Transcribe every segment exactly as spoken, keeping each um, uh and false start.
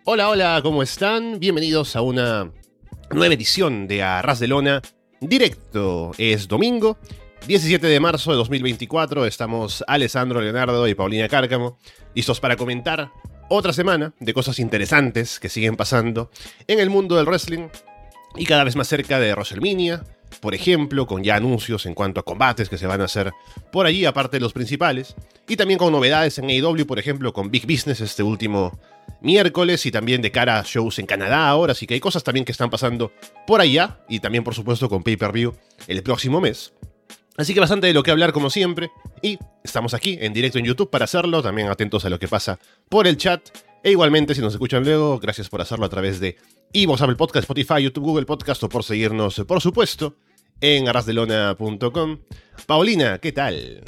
Hola, hola, ¿cómo están? Bienvenidos a una nueva edición de A Ras de Lona Directo. Es domingo, diecisiete de marzo de dos mil veinticuatro. Estamos Alessandro Leonardo y Paulina Cárcamo, listos para comentar otra semana de cosas interesantes que siguen pasando en el mundo del wrestling y cada vez más cerca de WrestleMania, por ejemplo, con ya anuncios en cuanto a combates que se van a hacer por allí, aparte de los principales, y también con novedades en A E W, por ejemplo, con Big Business este último miércoles, y también de cara a shows en Canadá ahora, así que hay cosas también que están pasando por allá, y también, por supuesto, con Pay-Per-View el próximo mes. Así que bastante de lo que hablar, como siempre, y estamos aquí en directo en YouTube para hacerlo, también atentos a lo que pasa por el chat, e igualmente, si nos escuchan luego, gracias por hacerlo a través de iVoox, Apple Podcast, Spotify, YouTube, Google Podcast, o por seguirnos, por supuesto, en arras de lona punto com. Paulina, ¿qué tal?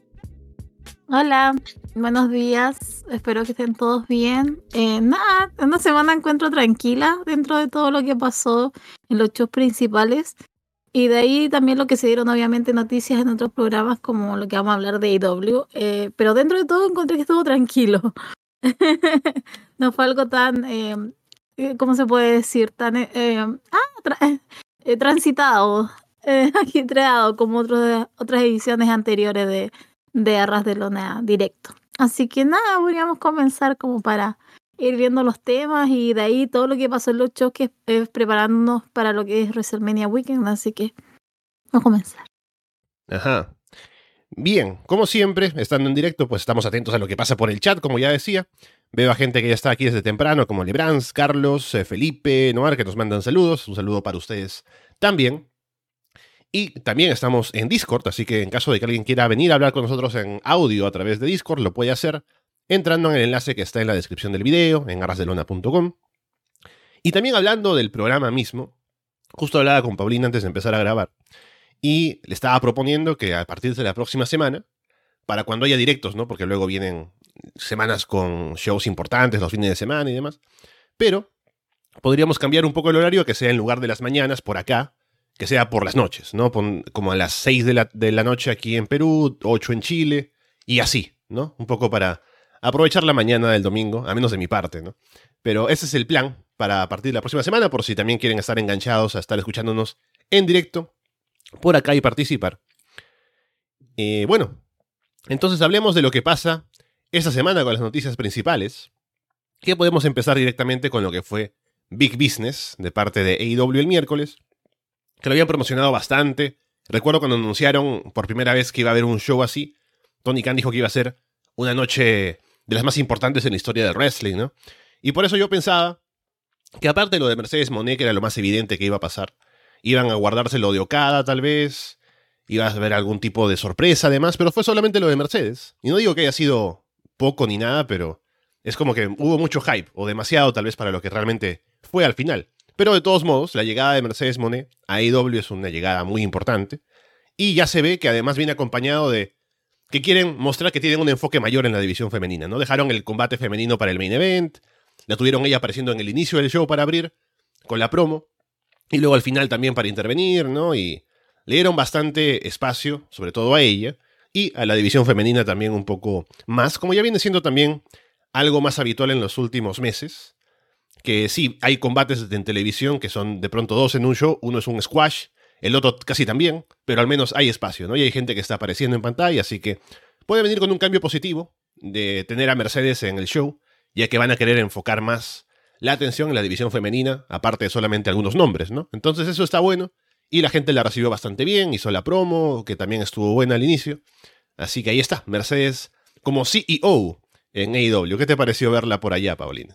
Hola, buenos días, espero que estén todos bien. Eh, nada, una semana encuentro tranquila dentro de todo lo que pasó en los shows principales. Y de ahí también lo que se dieron obviamente noticias en otros programas como lo que vamos a hablar de A E W. Eh, pero dentro de todo encontré que estuvo tranquilo. No fue algo tan, eh, ¿cómo se puede decir? Tan eh, eh, ah, tra- eh, transitado, eh, agitreado como otros, otras ediciones anteriores de, de Arras de Lona Directo. Así que nada, podríamos comenzar como para ir viendo los temas y de ahí todo lo que pasó en los shows, que es preparándonos para lo que es WrestleMania Weekend. Así que vamos a comenzar. Ajá. Bien, como siempre, estando en directo, pues estamos atentos a lo que pasa por el chat, como ya decía. Veo a gente que ya está aquí desde temprano, como Lebrans, Carlos, eh, Felipe, Noar, que nos mandan saludos. Un saludo para ustedes también. Y también estamos en Discord, así que en caso de que alguien quiera venir a hablar con nosotros en audio a través de Discord, lo puede hacer entrando en el enlace que está en la descripción del video, en arras de lona punto com. Y también hablando del programa mismo, justo hablaba con Paulina antes de empezar a grabar, y le estaba proponiendo que a partir de la próxima semana, para cuando haya directos, ¿no? Porque luego vienen semanas con shows importantes, los fines de semana y demás, pero podríamos cambiar un poco el horario, que sea en lugar de las mañanas por acá, que sea por las noches, ¿no? Pon, como a las seis de la, de la noche aquí en Perú, ocho en Chile, y así, ¿no? Un poco para aprovechar la mañana del domingo, a menos de mi parte, ¿no? Pero ese es el plan para a partir de la próxima semana, por si también quieren estar enganchados a estar escuchándonos en directo por acá y participar. Eh, bueno, entonces hablemos de lo que pasa esta semana con las noticias principales, que podemos empezar directamente con lo que fue Big Business de parte de A E W el miércoles, que lo habían promocionado bastante. Recuerdo cuando anunciaron por primera vez que iba a haber un show así, Tony Khan dijo que iba a ser una noche de las más importantes en la historia del wrestling, ¿no? Y por eso yo pensaba que aparte de lo de Mercedes Moné, que era lo más evidente que iba a pasar, iban a guardarse lo de Okada tal vez, iba a haber algún tipo de sorpresa además, pero fue solamente lo de Mercedes. Y no digo que haya sido poco ni nada, pero es como que hubo mucho hype, o demasiado tal vez para lo que realmente fue al final. Pero de todos modos, la llegada de Mercedes Moné a A E W es una llegada muy importante. Y ya se ve que además viene acompañado de que quieren mostrar que tienen un enfoque mayor en la división femenina, ¿no? Dejaron el combate femenino para el main event, la tuvieron ella apareciendo en el inicio del show para abrir, con la promo, y luego al final también para intervenir, ¿no? Y le dieron bastante espacio, sobre todo a ella, y a la división femenina también un poco más, como ya viene siendo también algo más habitual en los últimos meses. Que sí, hay combates en televisión que son de pronto dos en un show, uno es un squash, el otro casi también, pero al menos hay espacio, ¿no? Y hay gente que está apareciendo en pantalla, así que puede venir con un cambio positivo de tener a Mercedes en el show, ya que van a querer enfocar más la atención en la división femenina, aparte de solamente algunos nombres, ¿no? Entonces eso está bueno, y la gente la recibió bastante bien, hizo la promo, que también estuvo buena al inicio, así que ahí está, Mercedes como C E O en A E W. ¿Qué te pareció verla por allá, Paulina?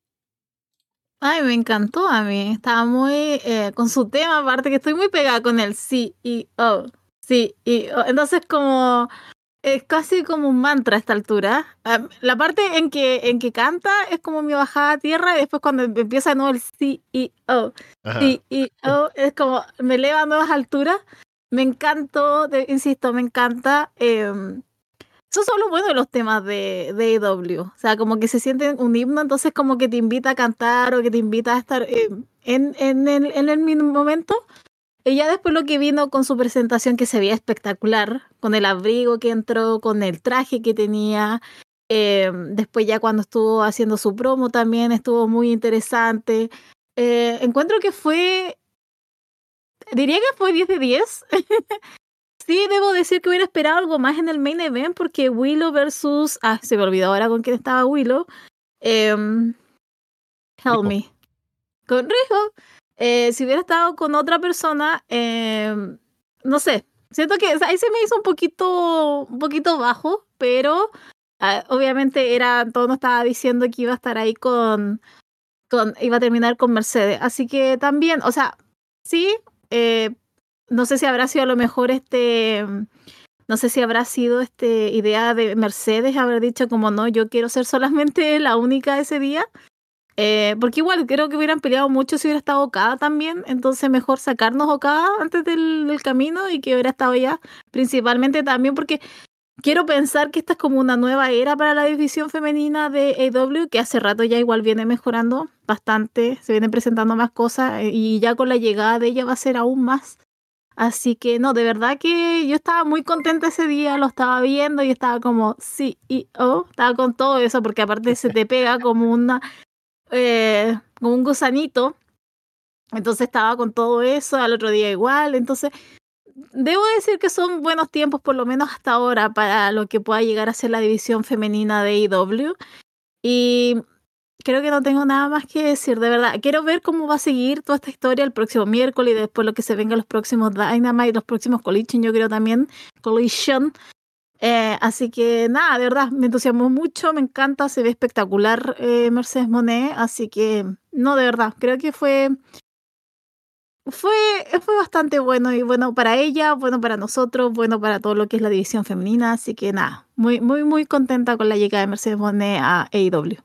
Ay, me encantó a mí. Estaba muy eh, con su tema, aparte que estoy muy pegada con el C E O. C E O. Entonces, como es casi como un mantra a esta altura. Ah, la parte en que, en que canta es como mi bajada a tierra, y después cuando empieza de nuevo el C E O. Ajá. C E O es como me eleva a nuevas alturas. Me encantó, de- insisto, me encanta. Eh, Eso es lo bueno de los temas de, de A E W. O sea, como que se sienten un himno, entonces como que te invita a cantar o que te invita a estar eh, en, en, el, en el mismo momento. Y ya después lo que vino con su presentación, que se veía espectacular, con el abrigo que entró, con el traje que tenía, Eh, después ya cuando estuvo haciendo su promo también estuvo muy interesante. Eh, encuentro que fue, diría que fue diez de diez. Sí, debo decir que hubiera esperado algo más en el main event porque Willow versus... Ah, se me olvidó ahora con quién estaba Willow. Eh, help Rijo. me. Con Rijo. Eh, si hubiera estado con otra persona, eh, no sé. Siento que o sea, ahí se me hizo un poquito, un poquito bajo, pero uh, obviamente era, todo nos estaba diciendo que iba a estar ahí con, con, iba a terminar con Mercedes. Así que también, o sea, sí, eh, no sé si habrá sido a lo mejor este, no sé si habrá sido este idea de Mercedes haber dicho como no, yo quiero ser solamente la única ese día. Eh, porque igual creo que hubieran peleado mucho si hubiera estado Okada también, entonces mejor sacarnos Okada antes del, del camino y que hubiera estado ya, principalmente también porque quiero pensar que esta es como una nueva era para la división femenina de A E W, que hace rato ya igual viene mejorando bastante, se vienen presentando más cosas y ya con la llegada de ella va a ser aún más. Así que no, de verdad que yo estaba muy contenta ese día, lo estaba viendo y estaba como C E O, estaba con todo eso porque aparte se te pega como una... Eh, como un gusanito, entonces estaba con todo eso, al otro día igual, entonces debo decir que son buenos tiempos por lo menos hasta ahora para lo que pueda llegar a ser la división femenina de A E W y creo que no tengo nada más que decir, de verdad, quiero ver cómo va a seguir toda esta historia el próximo miércoles y después lo que se venga los próximos Dynamite, los próximos Collision, yo creo también Collision. Eh, así que nada, de verdad, me entusiasmó mucho, me encanta, se ve espectacular eh, Mercedes Moné, así que no, de verdad, creo que fue, fue, fue bastante bueno y bueno para ella, bueno para nosotros, bueno para todo lo que es la división femenina, así que nada, muy, muy, muy contenta con la llegada de Mercedes Moné a A E W.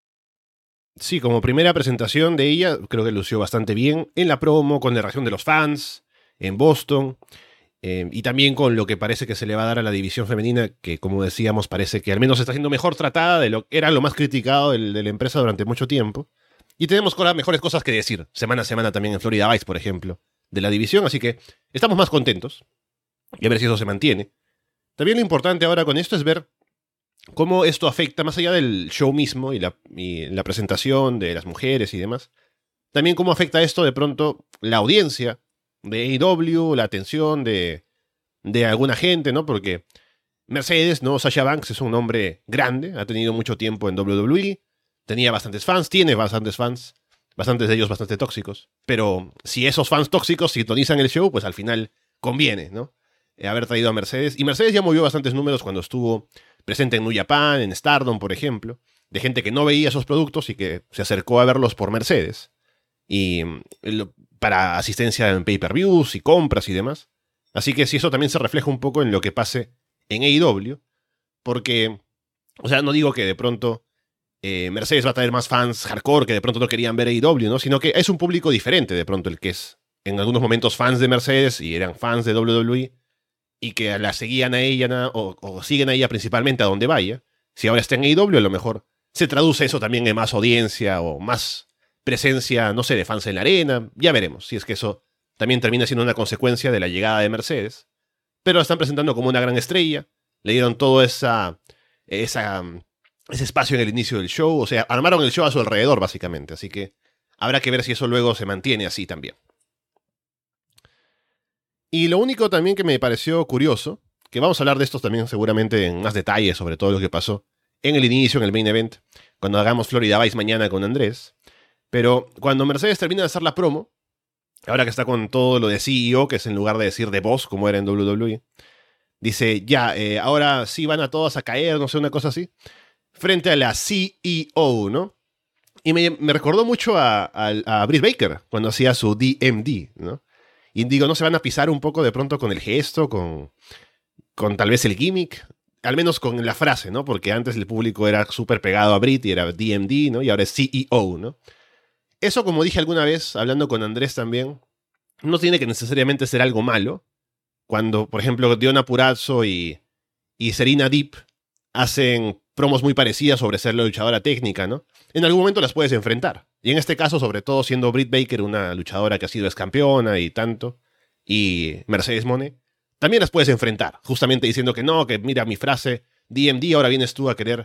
Sí, como primera presentación de ella, creo que lució bastante bien en la promo, con la reacción de los fans, en Boston. Eh, y también con lo que parece que se le va a dar a la división femenina, que como decíamos parece que al menos está siendo mejor tratada de lo que era lo más criticado del, de la empresa durante mucho tiempo. Y tenemos cosas, mejores cosas que decir, semana a semana también en Florida Vice, por ejemplo, de la división, así que estamos más contentos y a ver si eso se mantiene. También lo importante ahora con esto es ver cómo esto afecta, más allá del show mismo y la, y la presentación de las mujeres y demás, también cómo afecta esto de pronto la audiencia de A E W, la atención de, de alguna gente, ¿no? Porque Mercedes, ¿no? Sasha Banks es un hombre grande, ha tenido mucho tiempo en W W E, tenía bastantes fans, tiene bastantes fans, bastantes de ellos bastante tóxicos, pero si esos fans tóxicos sintonizan el show, pues al final conviene, ¿no? Eh, haber traído a Mercedes, y Mercedes ya movió bastantes números cuando estuvo presente en New Japan, en Stardom, por ejemplo, de gente que no veía esos productos y que se acercó a verlos por Mercedes, y lo, para asistencia en pay-per-views y compras y demás. Así que si eso también se refleja un poco en lo que pase en A E W, porque, o sea, no digo que de pronto eh, Mercedes va a traer más fans hardcore que de pronto no querían ver A E W, ¿no? Sino que es un público diferente de pronto el que es en algunos momentos fans de Mercedes y eran fans de W W E y que la seguían a ella o, o siguen a ella principalmente a donde vaya. Si ahora está en A E W, a lo mejor se traduce eso también en más audiencia o más presencia, no sé, de fans en la arena. Ya veremos si es que eso también termina siendo una consecuencia de la llegada de Mercedes. Pero la están presentando como una gran estrella. Le dieron todo esa, esa, ese espacio en el inicio del show. O sea, armaron el show a su alrededor, básicamente. Así que habrá que ver si eso luego se mantiene así también. Y lo único también que me pareció curioso, que vamos a hablar de esto también seguramente en más detalle sobre todo lo que pasó en el inicio, en el main event, cuando hagamos Florida Vice mañana con Andrés. Pero cuando Mercedes termina de hacer la promo, ahora que está con todo lo de C E O, que es en lugar de decir de boss, como era en W W E, dice, ya, eh, ahora sí van a todas a caer, no sé, una cosa así, frente a la C E O, ¿no? Y me, me recordó mucho a, a, a Britt Baker, cuando hacía su D M D, ¿no? Y digo, ¿no se van a pisar un poco de pronto con el gesto, con, con tal vez el gimmick? Al menos con la frase, ¿no? Porque antes el público era súper pegado a Britt y era D M D, ¿no? Y ahora es C E O, ¿no? Eso, como dije alguna vez, hablando con Andrés también, no tiene que necesariamente ser algo malo. Cuando, por ejemplo, Diona Purrazzo y, y Serena Deep hacen promos muy parecidas sobre ser la luchadora técnica, ¿no? En algún momento las puedes enfrentar. Y en este caso, sobre todo siendo Britt Baker una luchadora que ha sido excampeona y tanto, y Mercedes Moné, también las puedes enfrentar, justamente diciendo que no, que mira mi frase, D M D, ahora vienes tú a querer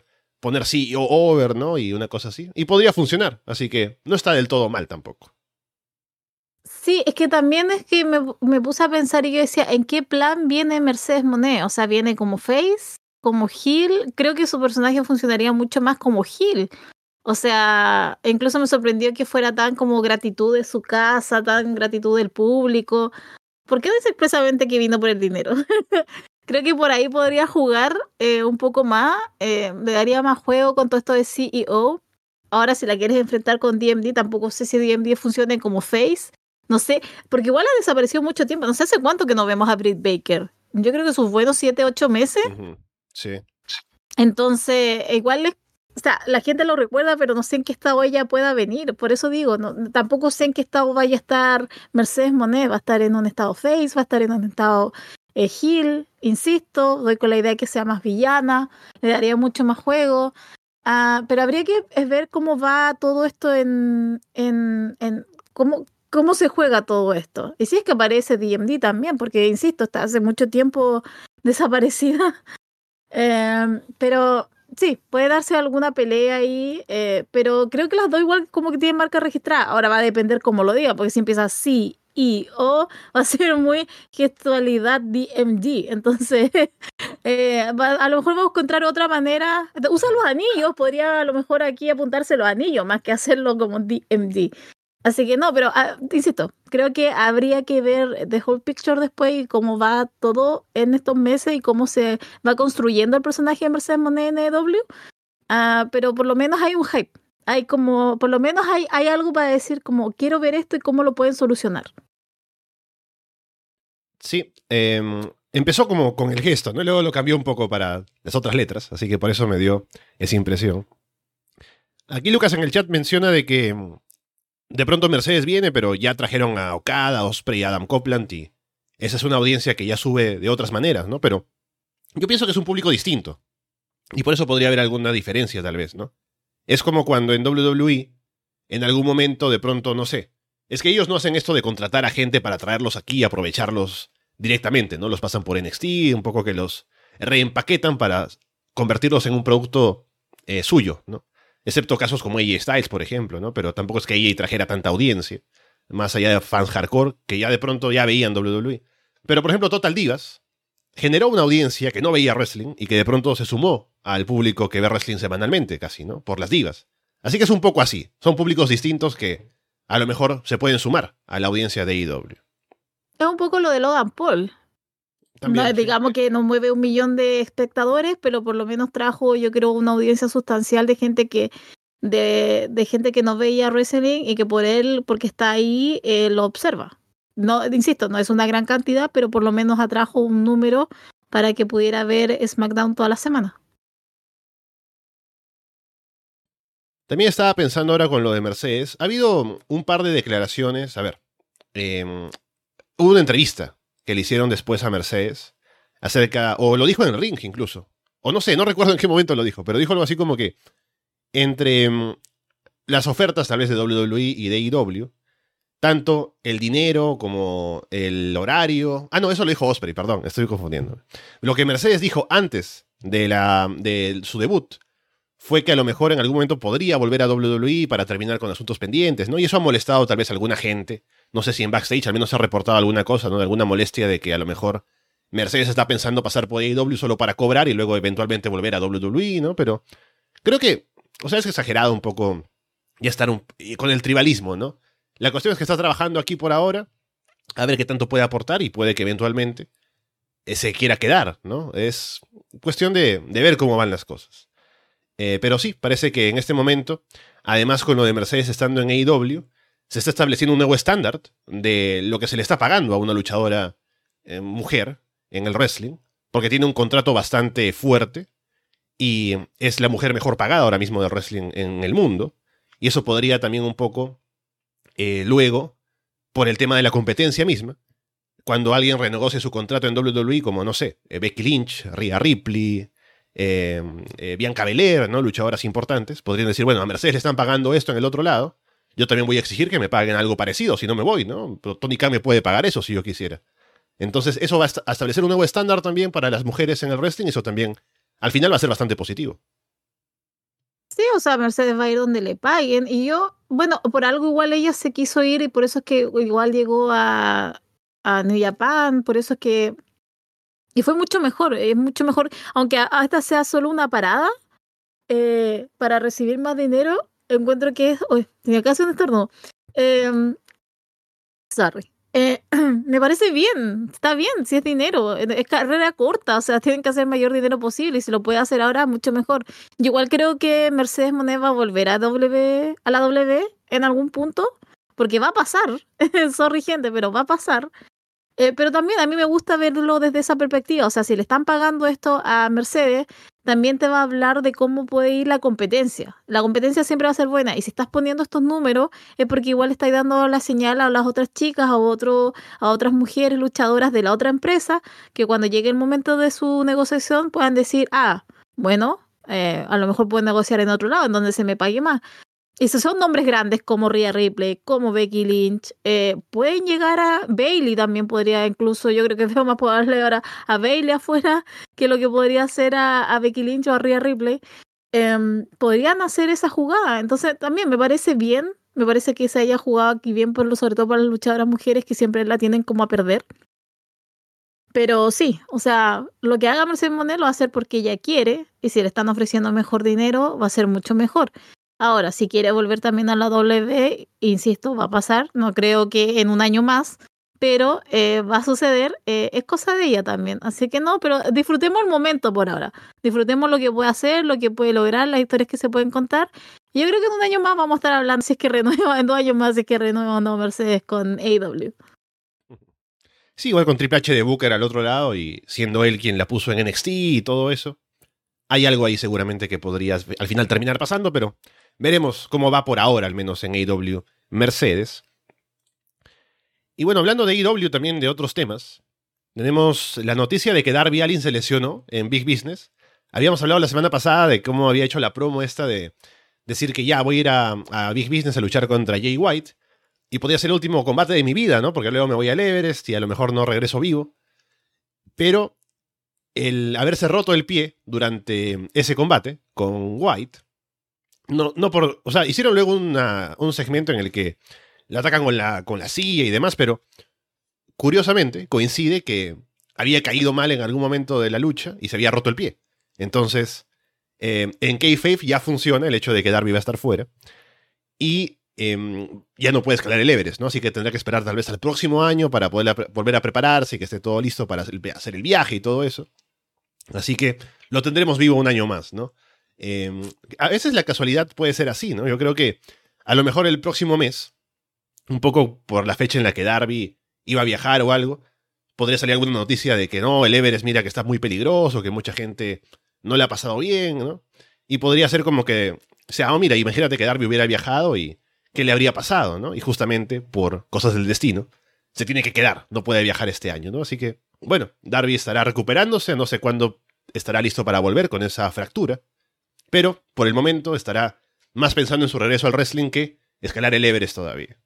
poner C E O over, ¿no? Y una cosa así. Y podría funcionar, así que no está del todo mal tampoco. Sí, es que también es que me, me puse a pensar y yo decía, ¿en qué plan viene Mercedes Moné? O sea, ¿viene como face? ¿Como heel? Creo que su personaje funcionaría mucho más como heel. O sea, incluso me sorprendió que fuera tan como gratitud de su casa, tan gratitud del público. ¿Por qué no dice expresamente que vino por el dinero? Creo que por ahí podría jugar eh, un poco más, eh, le daría más juego con todo esto de C E O. Ahora, si la quieres enfrentar con D M D, tampoco sé si D M D funcione como face. No sé, porque igual ha desaparecido mucho tiempo. No sé hace cuánto que no vemos a Britt Baker. Yo creo que sus buenos siete, ocho meses. Uh-huh. Sí. Entonces, igual les, o sea, la gente lo recuerda, pero no sé en qué estado ella pueda venir. Por eso digo, no, tampoco sé en qué estado vaya a estar Mercedes Moné. Va a estar en un estado face, va a estar en un estado eh, heel, insisto. Doy con la idea de que sea más villana, le daría mucho más juego. Uh, pero habría que es ver cómo va todo esto en, en, en cómo, cómo se juega todo esto. Y si es que aparece D M D también, porque insisto, está hace mucho tiempo desaparecida. Eh, pero sí, puede darse alguna pelea ahí, eh, pero creo que las dos igual como que tienen marca registrada. Ahora va a depender cómo lo diga, porque si empieza sí y o va a ser muy gestualidad D M D. Entonces, eh, va, a lo mejor vamos a encontrar otra manera. Usa los anillos, podría a lo mejor aquí apuntarse los anillos más que hacerlo como D M D. Así que no, pero uh, insisto, creo que habría que ver the whole picture después y cómo va todo en estos meses y cómo se va construyendo el personaje de Mercedes Moné en A E W. Uh, pero por lo menos hay un hype. Hay como, por lo menos hay, hay algo para decir como quiero ver esto y cómo lo pueden solucionar. Sí, eh, empezó como con el gesto, ¿no? Luego lo cambió un poco para las otras letras, así que por eso me dio esa impresión. Aquí Lucas en el chat menciona de que de pronto Mercedes viene, pero ya trajeron a Okada, Ospreay y Adam Copeland y esa es una audiencia que ya sube de otras maneras, ¿no? Pero yo pienso que es un público distinto y por eso podría haber alguna diferencia tal vez, ¿no? Es como cuando en W W E, en algún momento de pronto, no sé, es que ellos no hacen esto de contratar a gente para traerlos aquí y aprovecharlos directamente, ¿no? Los pasan por N X T, un poco que los reempaquetan para convertirlos en un producto eh, suyo, ¿no? Excepto casos como A J Styles, por ejemplo, ¿no? Pero tampoco es que A J trajera tanta audiencia, más allá de fans hardcore, que ya de pronto ya veían W W E. Pero, por ejemplo, Total Divas generó una audiencia que no veía wrestling y que de pronto se sumó al público que ve wrestling semanalmente, casi, ¿no? Por las divas. Así que es un poco así. Son públicos distintos que a lo mejor se pueden sumar a la audiencia de A E W. Es un poco lo de Logan Paul. También, no, sí. Digamos que no mueve un millón de espectadores, pero por lo menos trajo, yo creo, una audiencia sustancial de gente que de, de gente que no veía wrestling y que por él, porque está ahí, eh, lo observa. No, insisto, no es una gran cantidad, pero por lo menos atrajo un número para que pudiera ver SmackDown toda la semana. También estaba pensando ahora con lo de Mercedes. Ha habido un par de declaraciones. A ver, eh, hubo una entrevista que le hicieron después a Mercedes acerca, o lo dijo en el ring incluso, o no sé, no recuerdo en qué momento lo dijo, pero dijo algo así como que entre um, las ofertas tal vez de W W E y de A E W, tanto el dinero como el horario, ah no, eso lo dijo Ospreay, perdón, estoy confundiendo. Lo que Mercedes dijo antes de, la, de su debut fue que a lo mejor en algún momento podría volver a W W E para terminar con asuntos pendientes, ¿no? Y eso ha molestado tal vez a alguna gente. No sé si en backstage al menos se ha reportado alguna cosa, ¿no? Alguna molestia de que a lo mejor Mercedes está pensando pasar por A E W solo para cobrar y luego eventualmente volver a W W E, ¿no? Pero creo que, o sea, es exagerado un poco ya estar un, con el tribalismo, ¿no? La cuestión es que está trabajando aquí por ahora, a ver qué tanto puede aportar y puede que eventualmente se quiera quedar, ¿no? Es cuestión de, de ver cómo van las cosas. Eh, pero sí, parece que en este momento, además con lo de Mercedes estando en A E W, se está estableciendo un nuevo estándar de lo que se le está pagando a una luchadora eh, mujer en el wrestling, porque tiene un contrato bastante fuerte y es la mujer mejor pagada ahora mismo del wrestling en el mundo, y eso podría también un poco, eh, luego, por el tema de la competencia misma, cuando alguien renegocie su contrato en W W E, como, no sé, eh, Becky Lynch, Rhea Ripley, Eh, eh, Bianca Belair, ¿no? Luchadoras importantes, podrían decir, bueno, a Mercedes le están pagando esto en el otro lado, yo también voy a exigir que me paguen algo parecido, si no me voy, ¿no? Pero Tony Khan me puede pagar eso si yo quisiera. Entonces eso va a establecer un nuevo estándar también para las mujeres en el wrestling, y eso también al final va a ser bastante positivo. Sí, o sea, Mercedes va a ir donde le paguen. Y yo, bueno, por algo igual ella se quiso ir y por eso es que igual llegó a, a New Japan, por eso es que... Y fue mucho mejor, es mucho mejor, aunque a- esta sea solo una parada eh, para recibir más dinero, encuentro que es... Uy, tenía casi un estornudo. Em, sorry. Eh, me parece bien, está bien, si es dinero, eh, es carrera corta, o sea, tienen que hacer mayor dinero posible y si lo puede hacer ahora, mucho mejor. Yo igual creo que Mercedes Moné va a volver a W, a la W en algún punto, porque va a pasar, sorry gente, pero va a pasar. Eh, pero también a mí me gusta verlo desde esa perspectiva. O sea, si le están pagando esto a Mercedes, también te va a hablar de cómo puede ir la competencia. La competencia siempre va a ser buena. Y si estás poniendo estos números, es porque igual estáis dando la señal a las otras chicas, a, otro, a otras mujeres luchadoras de la otra empresa, que cuando llegue el momento de su negociación puedan decir, ah, bueno, eh, a lo mejor puedo negociar en otro lado, en donde se me pague más. Y si son nombres grandes como Rhea Ripley, como Becky Lynch, eh, pueden llegar a Bailey también podría, incluso yo creo que veo más probable ahora a Bailey afuera que lo que podría hacer a, a Becky Lynch o a Rhea Ripley. Eh, podrían hacer esa jugada. Entonces también me parece bien, me parece que se haya jugado aquí bien, por lo, sobre todo para las luchadoras mujeres que siempre la tienen como a perder. Pero sí, o sea, lo que haga Mercedes Moné lo va a hacer porque ella quiere y si le están ofreciendo mejor dinero va a ser mucho mejor. Ahora, si quiere volver también a la W, insisto, va a pasar, no creo que en un año más, pero eh, va a suceder, eh, es cosa de ella también. Así que no, pero disfrutemos el momento por ahora. Disfrutemos lo que puede hacer, lo que puede lograr, las historias que se pueden contar. Y yo creo que en un año más vamos a estar hablando, si es que renueva, en dos años más, si es que renueva o no Mercedes con A E W. Sí, igual con Triple H de Booker al otro lado y siendo él quien la puso en N X T y todo eso. Hay algo ahí seguramente que podrías al final terminar pasando, pero veremos cómo va por ahora, al menos en A E W Mercedes. Y bueno, hablando de A E W también de otros temas, tenemos la noticia de que Darby Allin se lesionó en Big Business. Habíamos hablado la semana pasada de cómo había hecho la promo esta de decir que ya voy a ir a, a Big Business a luchar contra Jay White y podría ser el último combate de mi vida, ¿no? Porque luego me voy al Everest y a lo mejor no regreso vivo. Pero el haberse roto el pie durante ese combate con White, no, no por, o sea, hicieron luego una, un segmento en el que le atacan con la, con la silla y demás, pero curiosamente coincide que había caído mal en algún momento de la lucha y se había roto el pie. Entonces, eh, en Kayfabe ya funciona el hecho de que Darby va a estar fuera y eh, ya no puede escalar el Everest, ¿no? Así que tendrá que esperar tal vez al próximo año para poder a, volver a prepararse y que esté todo listo para hacer el viaje y todo eso. Así que lo tendremos vivo un año más, ¿no? Eh, a veces la casualidad puede ser así, ¿no? Yo creo que a lo mejor el próximo mes, un poco por la fecha en la que Darby iba a viajar o algo, podría salir alguna noticia de que no, el Everest mira que está muy peligroso, que mucha gente no le ha pasado bien, ¿no? Y podría ser como que, o sea, oh, mira, imagínate que Darby hubiera viajado y qué le habría pasado, ¿no? Y justamente por cosas del destino, se tiene que quedar, no puede viajar este año, ¿no? Así que, bueno, Darby estará recuperándose, no sé cuándo estará listo para volver con esa fractura, pero por el momento estará más pensando en su regreso al wrestling que escalar el Everest todavía.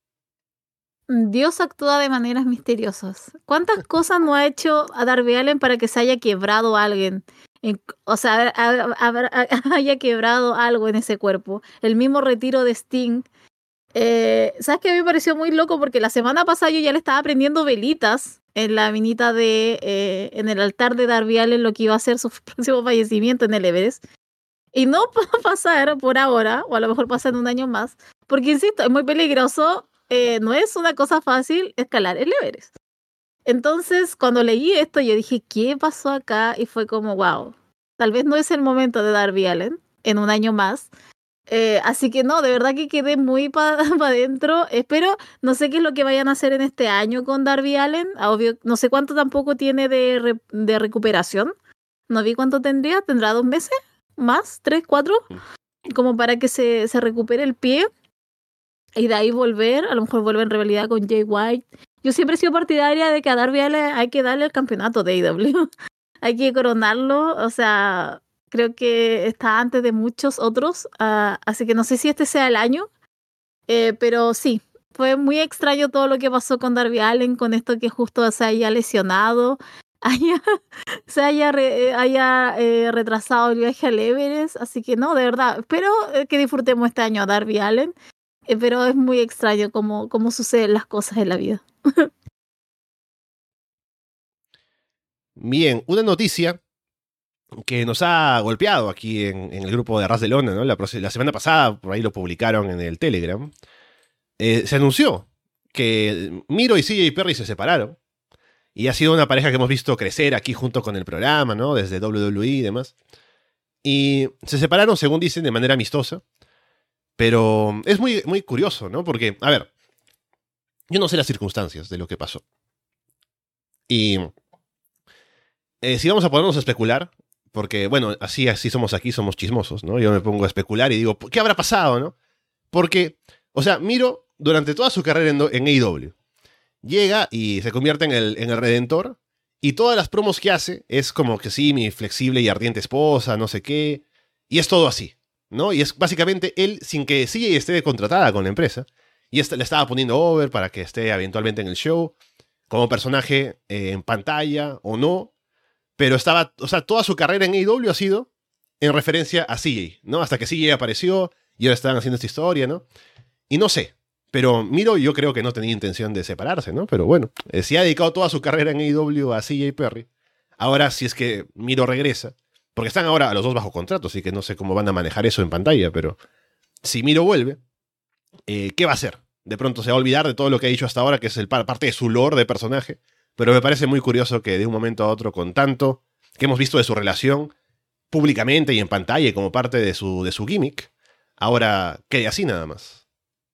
Dios actúa de maneras misteriosas. ¿Cuántas cosas no ha hecho a Darby Allin para que se haya quebrado alguien? En- o sea, ha- ha- ha- haya quebrado algo en ese cuerpo. El mismo retiro de Sting. Eh, ¿Sabes qué? Me pareció muy loco porque la semana pasada yo ya le estaba prendiendo velitas en la minita de, eh, en el altar de Darby Allin, lo que iba a ser su próximo fallecimiento en el Everest. Y no va a pasar por ahora, o a lo mejor pasa en un año más, porque insisto, es muy peligroso, eh, no es una cosa fácil escalar el Everest. Entonces, cuando leí esto, yo dije, ¿qué pasó acá? Y fue como, wow, tal vez no es el momento de Darby Allin en un año más. Eh, así que no, de verdad que quedé muy para pa adentro. Espero, no sé qué es lo que vayan a hacer en este año con Darby Allin. Obvio, no sé cuánto tampoco tiene de, re, de recuperación. No vi cuánto tendría, ¿tendrá dos meses? ¿Más? ¿Tres, cuatro? Como para que se, se recupere el pie y de ahí volver, a lo mejor vuelve en rivalidad con Jay White. Yo siempre he sido partidaria de que a Darby Allin hay que darle el campeonato de A E W. Hay que coronarlo, o sea, creo que está antes de muchos otros, uh, así que no sé si este sea el año, eh, pero sí, fue muy extraño todo lo que pasó con Darby Allin, con esto que justo se haya lesionado. haya, se haya, re- haya eh, retrasado el viaje al Everest. Así que no, de verdad, espero eh, que disfrutemos este año a Darby Allin. Eh, pero es muy extraño cómo, cómo suceden las cosas en la vida. Bien, una noticia que nos ha golpeado aquí en, en el grupo de Ras de Lona, ¿no? La, proce- la semana pasada, por ahí lo publicaron en el Telegram. Eh, se anunció que Miro y C J Perry se separaron. Y ha sido una pareja que hemos visto crecer aquí junto con el programa, ¿no? Desde W W E y demás. Y se separaron, según dicen, de manera amistosa. Pero es muy, muy curioso, ¿no? Porque, a ver, yo no sé las circunstancias de lo que pasó. Y eh, si vamos a ponernos a especular, porque, bueno, así, así somos aquí, somos chismosos, ¿no? Yo me pongo a especular y digo, ¿qué habrá pasado, no? Porque, o sea, Miro, durante toda su carrera en, en A E W, llega y se convierte en el, en el Redentor, y todas las promos que hace es como que sí, mi flexible y ardiente esposa, no sé qué, y es todo así, ¿no? Y es básicamente él, sin que C J esté contratada con la empresa, y esta- le estaba poniendo over para que esté eventualmente en el show, como personaje eh, en pantalla o no, pero estaba, o sea, toda su carrera en A E W ha sido en referencia a C J, ¿no? Hasta que C J apareció y ahora están haciendo esta historia, ¿no? Y no sé, pero Miro yo creo que no tenía intención de separarse, ¿no? Pero bueno, eh, si ha dedicado toda su carrera en A E W a C J Perry, ahora si es que Miro regresa, porque están ahora los dos bajo contrato, así que no sé cómo van a manejar eso en pantalla, pero si Miro vuelve, eh, ¿qué va a hacer? De pronto se va a olvidar de todo lo que ha dicho hasta ahora, que es el par- parte de su lore de personaje, pero me parece muy curioso que de un momento a otro, con tanto que hemos visto de su relación públicamente y en pantalla y como parte de su, de su gimmick, ahora quede así nada más.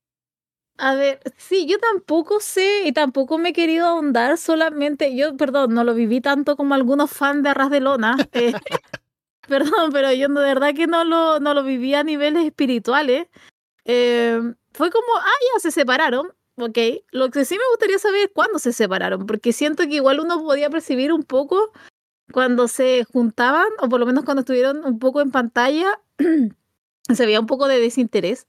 A ver, sí, yo tampoco sé y tampoco me he querido ahondar, solamente, yo, perdón, no lo viví tanto como algunos fans de Arras de Lona, eh, perdón, pero yo no- de verdad que no lo, no lo viví a niveles espirituales. Eh, Fue como, ah, ya se separaron, ok. Lo que sí me gustaría saber es cuándo se separaron, porque siento que igual uno podía percibir un poco cuando se juntaban, o por lo menos cuando estuvieron un poco en pantalla, se veía un poco de desinterés.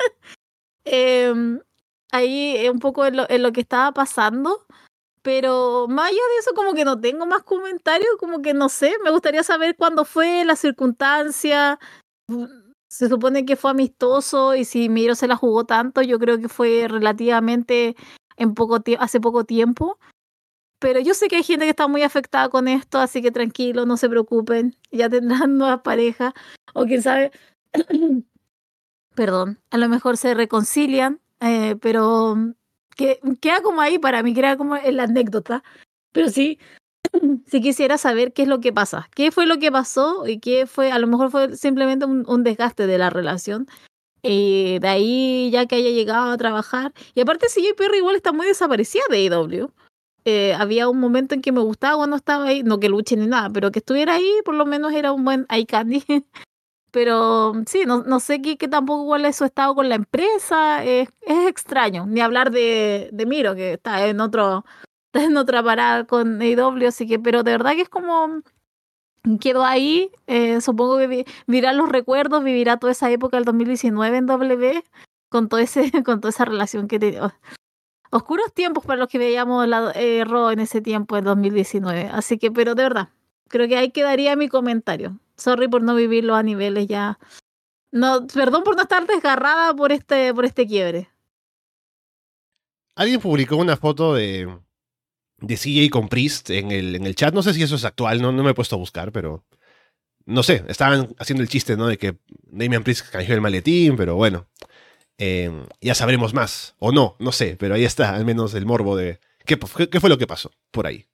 Em, Ahí eh, un poco en lo, en lo que estaba pasando, pero más allá de eso como que no tengo más comentarios, como que no sé, me gustaría saber cuándo fue, la circunstancia. Mm, Se supone que fue amistoso y si Miro se la jugó tanto, yo creo que fue relativamente en poco tie- hace poco tiempo. Pero yo sé que hay gente que está muy afectada con esto, así que tranquilo, no se preocupen, ya tendrán nuevas parejas o quién sabe, perdón, a lo mejor se reconcilian, eh, pero mm, que, queda como ahí para mí, queda como en la anécdota. Pero sí, sí quisiera saber qué es lo que pasa, qué fue lo que pasó y qué fue, a lo mejor fue simplemente un, un desgaste de la relación. Y de ahí ya que haya llegado a trabajar. Y aparte, C J Perry igual está muy desaparecida de A E W. Eh, había un momento en que me gustaba cuando estaba ahí, no que luche ni nada, pero que estuviera ahí, por lo menos era un buen eye candy. Pero sí, no, no sé qué, qué tampoco cuál es su estado con la empresa, es, es extraño, ni hablar de, de Miro, que está en otro, está en otra parada con A E W, así que, pero de verdad que es como, quedó ahí, eh, supongo que vi- vivirá los recuerdos, vivirá toda esa época del dos mil diecinueve en W, con todo ese, con toda esa relación que tenía. Oscuros tiempos para los que veíamos la eh, Raw en ese tiempo, en dos mil diecinueve. Así que, pero de verdad, creo que ahí quedaría mi comentario. Sorry por no vivirlo a niveles ya. No, perdón por no estar desgarrada por este, por este quiebre. Alguien publicó una foto de, de C J con Priest en el, en el chat. No sé si eso es actual, no, no me he puesto a buscar, pero no sé. Estaban haciendo el chiste, ¿no? De que Damian Priest canjeó el maletín, pero bueno. Eh, ya sabremos más. O no, no sé. Pero ahí está, al menos el morbo de qué, qué, qué fue lo que pasó por ahí.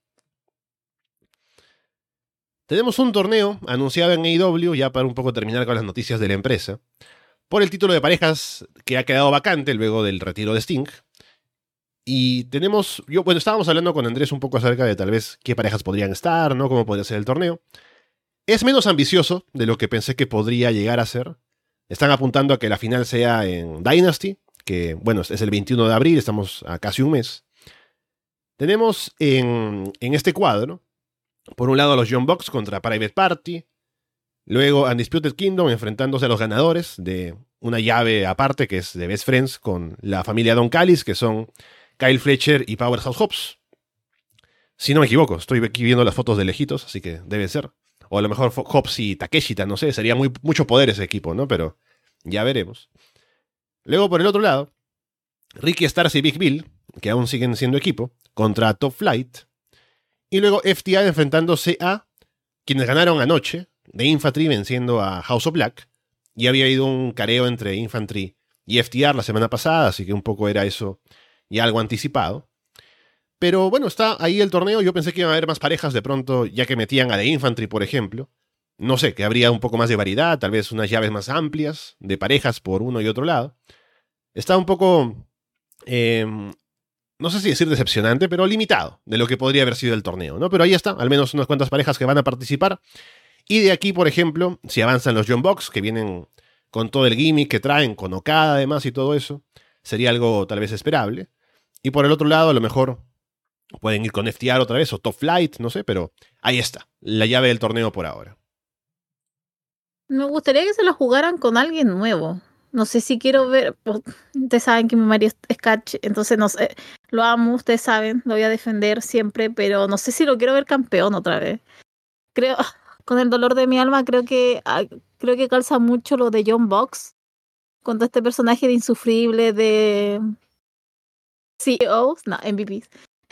Tenemos un torneo anunciado en A E W, ya para un poco terminar con las noticias de la empresa, por el título de parejas que ha quedado vacante luego del retiro de Sting. Y tenemos, yo, bueno, estábamos hablando con Andrés un poco acerca de tal vez qué parejas podrían estar, ¿no? Cómo podría ser el torneo. Es menos ambicioso de lo que pensé que podría llegar a ser. Están apuntando a que la final sea en Dynasty, que, bueno, es el veintiuno de abril, estamos a casi un mes. Tenemos en, en este cuadro, por un lado, a los Young Bucks contra Private Party. Luego, Undisputed Kingdom enfrentándose a los ganadores de una llave aparte, que es de Best Friends, con la familia Don Callis, que son Kyle Fletcher y Powerhouse Hobbs. Si no me equivoco, estoy aquí viendo las fotos de lejitos, así que debe ser. O a lo mejor Hobbs y Takeshita, no sé, sería muy, mucho poder ese equipo, ¿no? Pero ya veremos. Luego, por el otro lado, Ricky Stars y Big Bill, que aún siguen siendo equipo, contra Top Flight. Y luego F T R enfrentándose a quienes ganaron anoche, de Infantry venciendo a House of Black. Y había habido un careo entre Infantry y F T R la semana pasada, así que un poco era eso ya algo anticipado. Pero bueno, está ahí el torneo. Yo pensé que iba a haber más parejas de pronto, ya que metían a The Infantry, por ejemplo. No sé, que habría un poco más de variedad, tal vez unas llaves más amplias de parejas por uno y otro lado. Está un poco, eh, no sé si decir decepcionante, pero limitado de lo que podría haber sido el torneo, ¿no? Pero ahí está, al menos unas cuantas parejas que van a participar. Y de aquí, por ejemplo, si avanzan los Young Bucks, que vienen con todo el gimmick que traen, con Okada además y todo eso, sería algo tal vez esperable. Y por el otro lado, a lo mejor pueden ir con F T R otra vez, o Top Flight, no sé, pero ahí está, la llave del torneo por ahora. Me gustaría que se lo jugaran con alguien nuevo. No sé si quiero ver. Pues, ustedes saben que mi marido es catch, entonces no sé. Lo amo, ustedes saben, lo voy a defender siempre, pero no sé si lo quiero ver campeón otra vez. Creo, con el dolor de mi alma, creo que ah, creo que calza mucho lo de John Box, con todo este personaje de insufrible, de C E Os, no, M V Ps.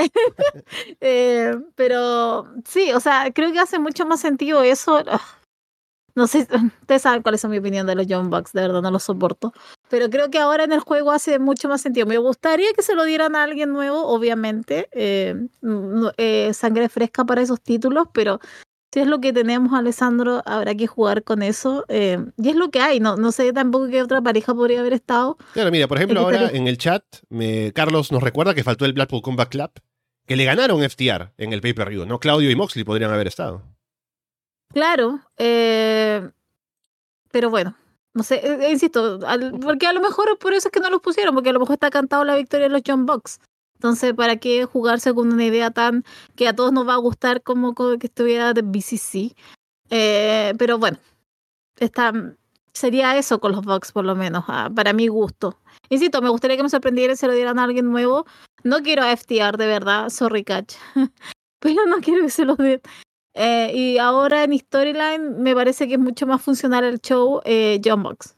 eh, pero sí, o sea, creo que hace mucho más sentido eso. No sé, ustedes saben cuál es mi opinión de los Young Bucks, de verdad no los soporto. Pero creo que ahora en el juego hace mucho más sentido. Me gustaría que se lo dieran a alguien nuevo, obviamente. Eh, eh, sangre fresca para esos títulos, pero si es lo que tenemos, Alessandro, habrá que jugar con eso. Eh, y es lo que hay, no, no sé tampoco qué otra pareja podría haber estado. Claro, mira, por ejemplo, ahora en el chat, me, Carlos nos recuerda que faltó el Blackpool Combat Club, que le ganaron F T R en el pay-per-view, ¿no? Claudio y Moxley podrían haber estado. Claro, eh, pero bueno, no sé, eh, insisto, al, porque a lo mejor por eso es que no los pusieron, porque a lo mejor está cantado la victoria de los Young Bucks. Entonces, ¿para qué jugarse con una idea tan que a todos nos va a gustar como, como que estuviera de B C C? Eh, pero bueno, está, sería eso con los Bucks por lo menos, ah, para mi gusto. Insisto, me gustaría que me sorprendiera y se lo dieran a alguien nuevo. No quiero a F T R, de verdad, sorry catch, pero no quiero que se lo den. Eh, y ahora en Storyline me parece que es mucho más funcional el show eh, John Box.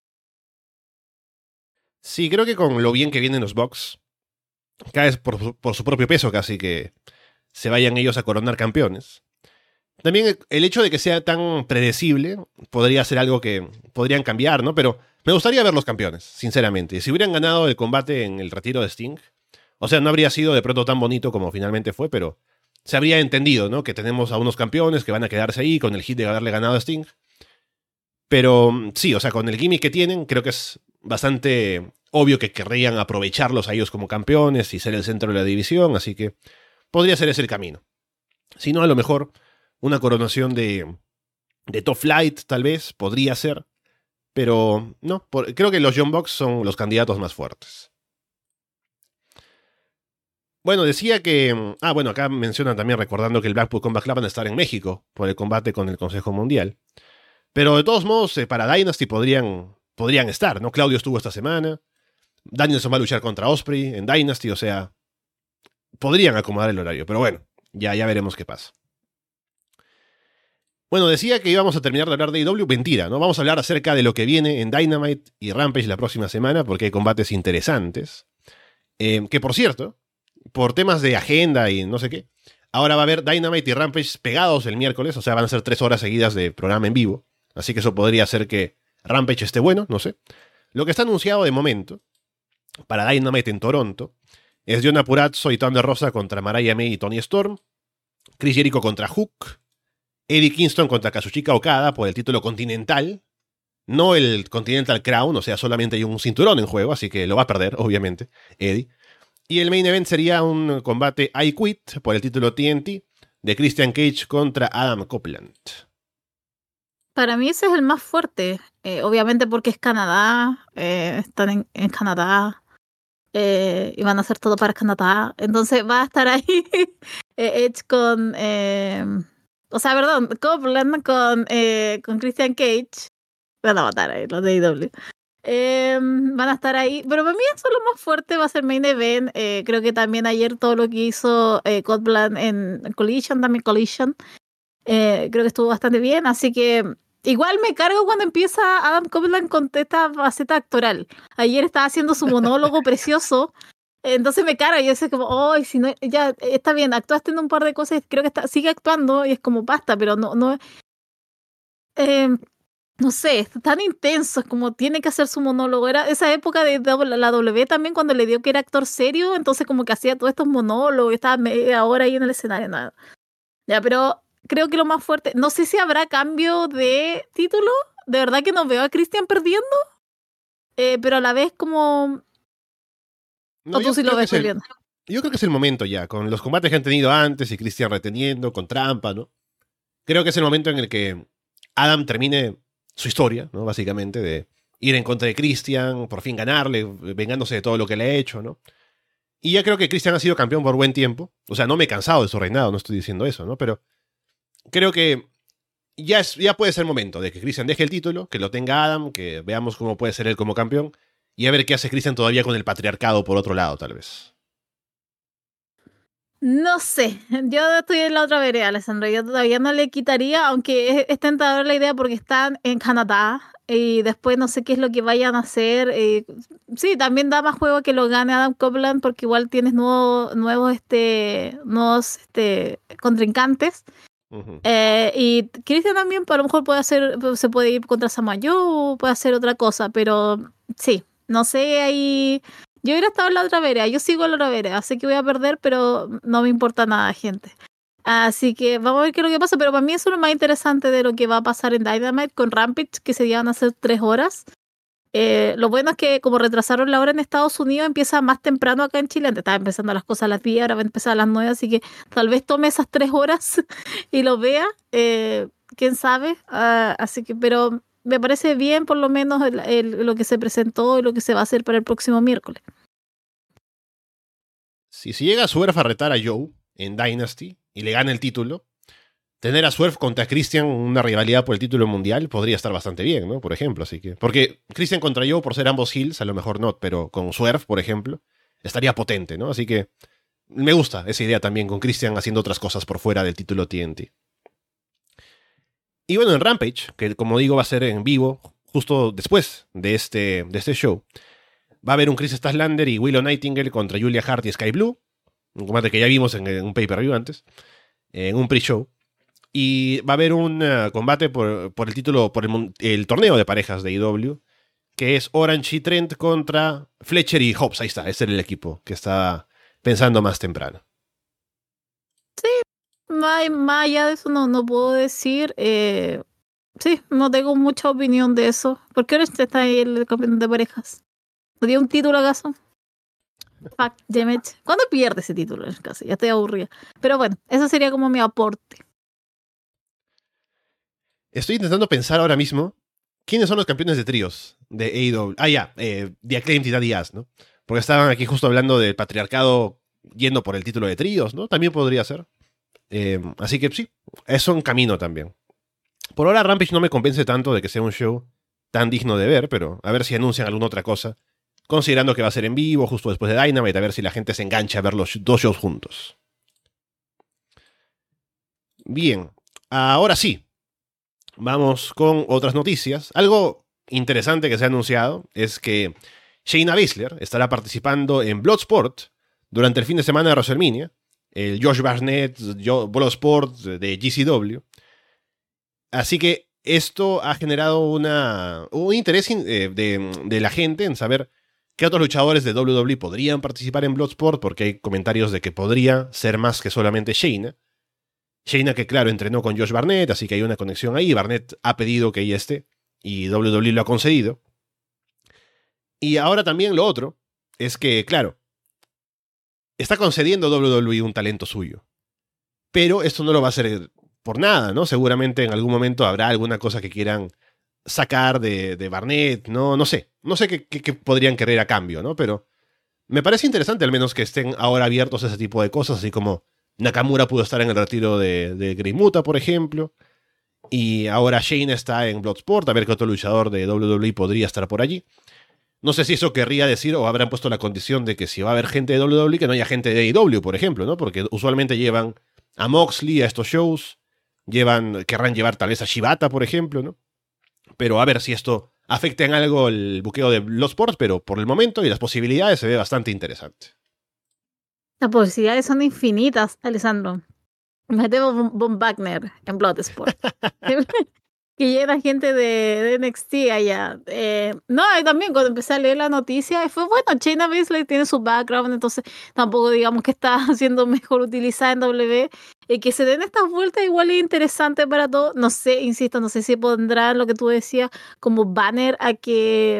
Sí, creo que con lo bien que vienen los Bucks, caes por, por su propio peso casi que se vayan ellos a coronar campeones. También el hecho de que sea tan predecible podría ser algo que podrían cambiar, ¿no? Pero me gustaría ver los campeones, sinceramente. Si hubieran ganado el combate en el retiro de Sting, o sea, no habría sido de pronto tan bonito como finalmente fue, pero se habría entendido, ¿no? Que tenemos a unos campeones que van a quedarse ahí con el hit de haberle ganado a Sting. Pero sí, o sea, con el gimmick que tienen, creo que es bastante obvio que querrían aprovecharlos a ellos como campeones y ser el centro de la división, así que podría ser ese el camino. Si no, a lo mejor una coronación de, de Top Flight, tal vez, podría ser. Pero no, por, creo que los Young Bucks son los candidatos más fuertes. Bueno, decía que... Ah, bueno, acá mencionan también recordando que el Blackpool Combat Club van a estar en México por el combate con el Consejo Mundial. Pero de todos modos, eh, para Dynasty podrían, podrían estar, ¿no? Claudio estuvo esta semana. Danielson va a luchar contra Osprey en Dynasty, o sea... Podrían acomodar el horario, pero bueno, ya, ya veremos qué pasa. Bueno, decía que íbamos a terminar de hablar de A E W. Mentira, ¿no? Vamos a hablar acerca de lo que viene en Dynamite y Rampage la próxima semana, porque hay combates interesantes. Eh, que por cierto, por temas de agenda y no sé qué, ahora va a haber Dynamite y Rampage pegados el miércoles, o sea, van a ser tres horas seguidas de programa en vivo. Así que eso podría hacer que Rampage esté bueno, no sé. Lo que está anunciado de momento para Dynamite en Toronto es Jonah Purazzo y Thunder Rosa contra Mariah May y Toni Storm, Chris Jericho contra Hook, Eddie Kingston contra Kazuchika Okada por el título continental, no el Continental Crown, o sea, solamente hay un cinturón en juego, así que lo va a perder, obviamente, Eddie. Y el main event sería un combate I Quit por el título T N T de Christian Cage contra Adam Copeland. Para mí ese es el más fuerte, eh, obviamente porque es Canadá, eh, están en, en Canadá eh, y van a hacer todo para Canadá, entonces va a estar ahí Edge con... Eh, O sea, perdón, Copeland con, eh, con Christian Cage. Van a matar ahí los de A E W. Eh, van a estar ahí, pero para mí eso lo más fuerte va a ser Main Event. Eh, creo que también ayer todo lo que hizo eh, Codland en Collision, también Collision, eh, creo que estuvo bastante bien, así que igual me cargo cuando empieza Adam Copeland con esta faceta actoral. Ayer estaba haciendo su monólogo precioso, entonces me cargo y yo sé como, ay, si no, ya está bien, actuaste en un par de cosas, creo que está, sigue actuando y es como basta, pero no, no, eh, no sé, es tan intenso, es como tiene que hacer su monólogo. Era esa época de, de la W también cuando le dio que era actor serio, entonces como que hacía todos estos monólogos, estaba media hora ahí en el escenario, nada. Ya, pero creo que lo más fuerte, no sé si habrá cambio de título, de verdad que no veo a Christian perdiendo, eh, pero a la vez como... No, o yo tú sí lo creo que ves es el, perdiendo. yo creo que es el momento ya, con los combates que han tenido antes y Christian reteniendo, con trampa, ¿no? Creo que es el momento en el que Adam termine su historia, ¿no? Básicamente, de ir en contra de Christian, por fin ganarle, vengándose de todo lo que le ha hecho, ¿no? Y ya creo que Christian ha sido campeón por buen tiempo. O sea, no me he cansado de su reinado, no estoy diciendo eso, ¿no? Pero creo que ya, es, ya puede ser el momento de que Christian deje el título, que lo tenga Adam, que veamos cómo puede ser él como campeón, y a ver qué hace Christian todavía con el patriarcado por otro lado, tal vez. No sé, yo estoy en la otra vereda, Alessandro. Yo todavía no le quitaría, aunque es, es tentadora la idea porque están en Canadá y después no sé qué es lo que vayan a hacer. Eh, sí, también da más juego que lo gane Adam Copeland porque igual tienes nuevo, nuevos, este, nuevos este, contrincantes. Uh-huh. Eh, y Christian también a lo mejor puede hacer, se puede ir contra Samoa Joe o puede hacer otra cosa, pero sí, no sé ahí. Yo hubiera estado en la otra vereda, yo sigo en la otra vereda, sé que voy a perder, pero no me importa nada, gente. Así que vamos a ver qué es lo que pasa, pero para mí eso es lo más interesante de lo que va a pasar en Dynamite con Rampage, que se llevan a hacer tres horas. Eh, lo bueno es que como retrasaron la hora en Estados Unidos, empieza más temprano acá en Chile. Antes estaba empezando las cosas a las diez, ahora va a empezar a las nueve, así que tal vez tome esas tres horas y lo vea. Eh, quién sabe. Uh, así que, pero me parece bien por lo menos el, el, lo que se presentó y lo que se va a hacer para el próximo miércoles. Si, si llega Swerve a retar a Joe en Dynasty y le gana el título, tener a Swerve contra Christian, una rivalidad por el título mundial, podría estar bastante bien, ¿no? Por ejemplo, así que... Porque Christian contra Joe, por ser ambos heels, a lo mejor no, pero con Swerve, por ejemplo, estaría potente, ¿no? Así que me gusta esa idea también, con Christian haciendo otras cosas por fuera del título T N T. Y bueno, en Rampage, que como digo va a ser en vivo, justo después de este, de este show, va a haber un Chris Statlander y Willow Nightingale contra Julia Hart y Sky Blue, un combate que ya vimos en, en un pay-per-view antes, en un pre-show. Y va a haber un uh, combate por, por el título, por el, el torneo de parejas de A E W, que es Orange y Trent contra Fletcher y Hobbs. Ahí está, ese era el equipo que estaba pensando más temprano. Sí, más, más allá de eso no, no puedo decir. Eh, sí, no tengo mucha opinión de eso. ¿Por qué Orange está ahí el campeón de parejas? ¿No dio un título acaso? Fuck, damn it. ¿Cuándo pierde ese título en el caso? Ya estoy aburrida. Pero bueno, eso sería como mi aporte. Estoy intentando pensar ahora mismo quiénes son los campeones de tríos de A E W. Ah, ya, eh, The Acclaimed y Daddy Ass, ¿no? Porque estaban aquí justo hablando del patriarcado yendo por el título de tríos, ¿no? También podría ser. Eh, así que sí, es un camino también. Por ahora Rampage no me convence tanto de que sea un show tan digno de ver, pero a ver si anuncian alguna otra cosa. Considerando que va a ser en vivo, justo después de Dynamite, a ver si la gente se engancha a ver los dos shows juntos. Bien, ahora sí. Vamos con otras noticias. Algo interesante que se ha anunciado es que Shayna Baszler estará participando en Bloodsport durante el fin de semana de WrestleMania. El Josh Barnett Bloodsport de G C W. Así que esto ha generado una, un interés de, de, de la gente en saber qué otros luchadores de W W E podrían participar en Bloodsport, porque hay comentarios de que podría ser más que solamente Shayna. Shayna que, claro, entrenó con Josh Barnett, así que hay una conexión ahí. Barnett ha pedido que ella esté, y W W E lo ha concedido. Y ahora también lo otro es que, claro, está concediendo W W E un talento suyo. Pero esto no lo va a hacer por nada, ¿no? Seguramente en algún momento habrá alguna cosa que quieran sacar de, de Barnett, ¿no? No sé. No sé qué, qué, qué podrían querer a cambio, ¿no? Pero me parece interesante al menos que estén ahora abiertos a ese tipo de cosas, así como Nakamura pudo estar en el retiro de, de Great Muta, por ejemplo. Y ahora Shayna está en Bloodsport, a ver qué otro luchador de W W E podría estar por allí. No sé si eso querría decir o habrán puesto la condición de que si va a haber gente de doble u doble u E que no haya gente de A E W, por ejemplo, ¿no? Porque usualmente llevan a Moxley a estos shows, llevan, querrán llevar tal vez a Shibata, por ejemplo, ¿no? Pero a ver si esto afecta en algo el buqueo de los sports, pero por el momento y las posibilidades se ve bastante interesante. Las posibilidades son infinitas, Alessandro. Metemos Von Wagner en Bloodsport. Que llega gente de, de N X T allá. Eh, no, y también cuando empecé a leer la noticia, fue bueno, Shayna Baszler tiene su background, entonces tampoco digamos que está siendo mejor utilizada en W. Y que se den estas vueltas igual es interesante para todos. No sé, insisto, no sé si pondrán lo que tú decías como banner a que,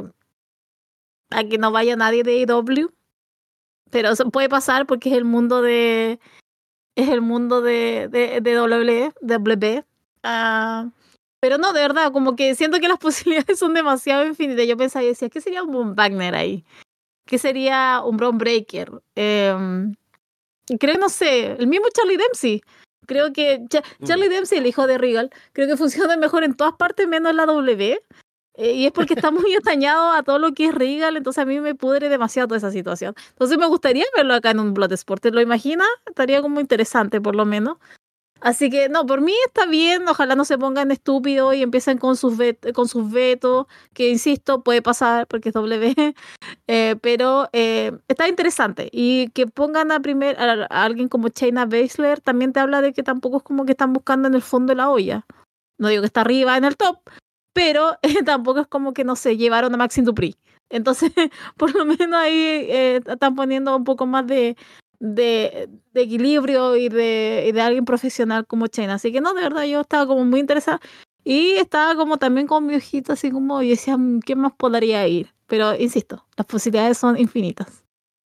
a que no vaya nadie de A E W. Pero eso puede pasar porque es el mundo de es el mundo de, de, de W, W. Uh, pero no, de verdad, como que siento que las posibilidades son demasiado infinitas. Yo pensaba y decía, ¿qué sería un Von Wagner ahí? ¿Qué sería un Bron Breakker? Eh, creo, no sé, el mismo Charlie Dempsey. Creo que Ch- Charlie Dempsey, el hijo de Regal, creo que funciona mejor en todas partes menos en la W. Eh, y es porque está muy atañado a todo lo que es Regal, entonces a mí me pudre demasiado toda esa situación. Entonces me gustaría verlo acá en un Bloodsport. ¿Te lo imaginas? Estaría como interesante, por lo menos. Así que, no, por mí está bien. Ojalá no se pongan estúpidos y empiecen con sus, vet- con sus vetos, que insisto, puede pasar porque es W. Eh, pero eh, está interesante. Y que pongan a, primer, a, a alguien como Shayna Baszler también te habla de que tampoco es como que están buscando en el fondo de la olla. No digo que está arriba en el top, pero eh, tampoco es como que, no sé, llevaron a Maxine Dupri. Entonces, por lo menos ahí eh, están poniendo un poco más de, de, de equilibrio y de, y de alguien profesional como Shayna. Así que no, de verdad, yo estaba como muy interesada. Y estaba como también con mi ojito, así como, y decía, ¿qué más podría ir? Pero, insisto, las posibilidades son infinitas.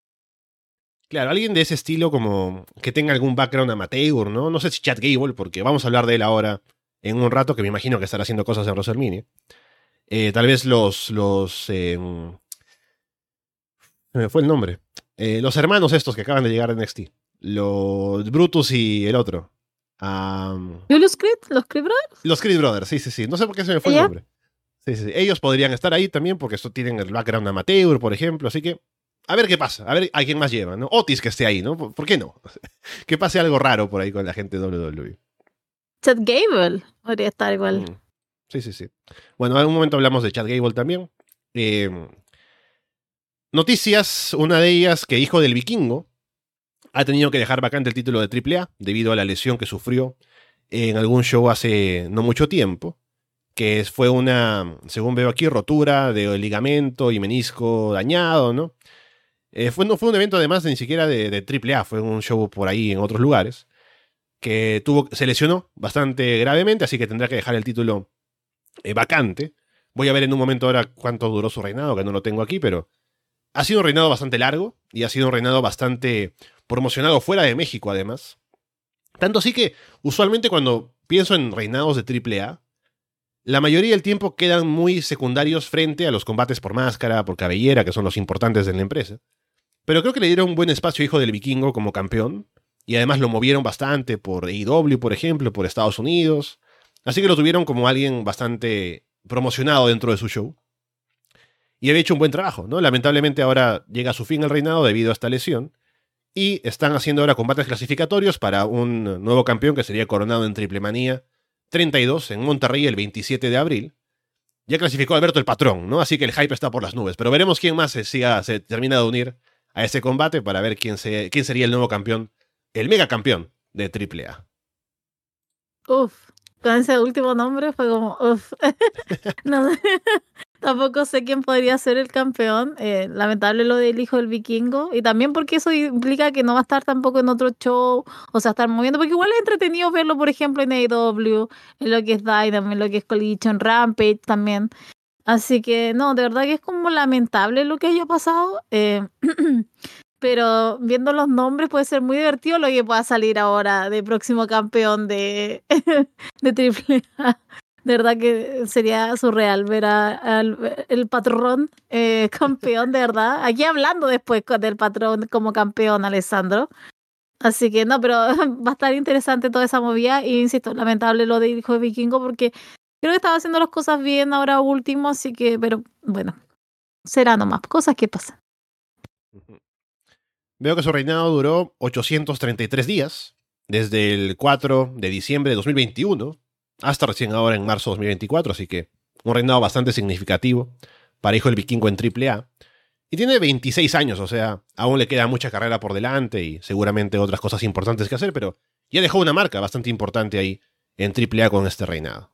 Claro, alguien de ese estilo como que tenga algún background amateur, ¿no? No sé si Chad Gable, porque vamos a hablar de él ahora en un rato, que me imagino que estará haciendo cosas en WrestleMania. Eh, tal vez los... los eh, se me fue el nombre. Eh, los hermanos estos que acaban de llegar a N X T. Los Brutus y el otro. Um, ¿Julius Creed? ¿Los Creed Brothers? los Creed Brothers, sí, sí, sí. No sé por qué se me fue el ¿Ya? nombre. Sí, sí, sí. Ellos podrían estar ahí también porque esto tienen el background amateur, por ejemplo. Así que, a ver qué pasa. A ver a quién más lleva, ¿no? Otis que esté ahí, ¿no? ¿Por, por qué no? Que pase algo raro por ahí con la gente de doble u doble u E. Chad Gable podría estar igual. Mm. Sí, sí, sí. Bueno, en un momento hablamos de Chad Gable también. Eh, noticias, una de ellas que hijo del vikingo ha tenido que dejar vacante el título de Triple A debido a la lesión que sufrió en algún show hace no mucho tiempo, que fue una, según veo aquí, rotura de ligamento y menisco dañado, ¿no? Eh, fue, no fue un evento además ni siquiera de, de Triple A, fue un show por ahí en otros lugares, que tuvo, se lesionó bastante gravemente, así que tendrá que dejar el título eh, vacante. Voy a ver en un momento ahora cuánto duró su reinado, que no lo tengo aquí, pero ha sido un reinado bastante largo y ha sido un reinado bastante promocionado fuera de México, además. Tanto así que, usualmente cuando pienso en reinados de Triple A, la mayoría del tiempo quedan muy secundarios frente a los combates por máscara, por cabellera, que son los importantes de la empresa. Pero creo que le dieron un buen espacio a Hijo del Vikingo como campeón, y además lo movieron bastante por A E W, por ejemplo, por Estados Unidos. Así que lo tuvieron como alguien bastante promocionado dentro de su show. Y había hecho un buen trabajo, ¿no? Lamentablemente ahora llega a su fin el reinado debido a esta lesión. Y están haciendo ahora combates clasificatorios para un nuevo campeón que sería coronado en Triple Manía treinta y dos en Monterrey el veintisiete de abril. Ya clasificó Alberto el Patrón, ¿no? Así que el hype está por las nubes. Pero veremos quién más se, siga, se termina de unir a ese combate para ver quién, se, quién sería el nuevo campeón, el mega campeón de Triple A. Uf, con ese último nombre fue como, uf. No sé. Tampoco sé quién podría ser el campeón. Eh, lamentable lo del hijo del vikingo. Y también porque eso implica que no va a estar tampoco en otro show. O sea, estar moviendo. Porque igual es entretenido verlo, por ejemplo, en A E W, en lo que es Dynamite, en lo que es Collision, Rampage también. Así que no, de verdad que es como lamentable lo que haya pasado. Eh, pero viendo los nombres puede ser muy divertido lo que pueda salir ahora de próximo campeón de, de Triple A. De verdad que sería surreal ver al el patrón eh, campeón, de verdad. Aquí hablando después del patrón como campeón, Alessandro. Así que no, pero va a estar interesante toda esa movida. Y insisto, lamentable lo de hijo de vikingo porque creo que estaba haciendo las cosas bien ahora último, así que, pero bueno. será nomás, cosas que pasan. Veo que su reinado duró ochocientos treinta y tres días, desde el cuatro de diciembre de dos mil veintiuno hasta recién ahora en marzo de dos mil veinticuatro, así que un reinado bastante significativo para hijo del vikingo en triple A. Y tiene veintiséis años, o sea, aún le queda mucha carrera por delante y seguramente otras cosas importantes que hacer, pero ya dejó una marca bastante importante ahí en triple A con este reinado.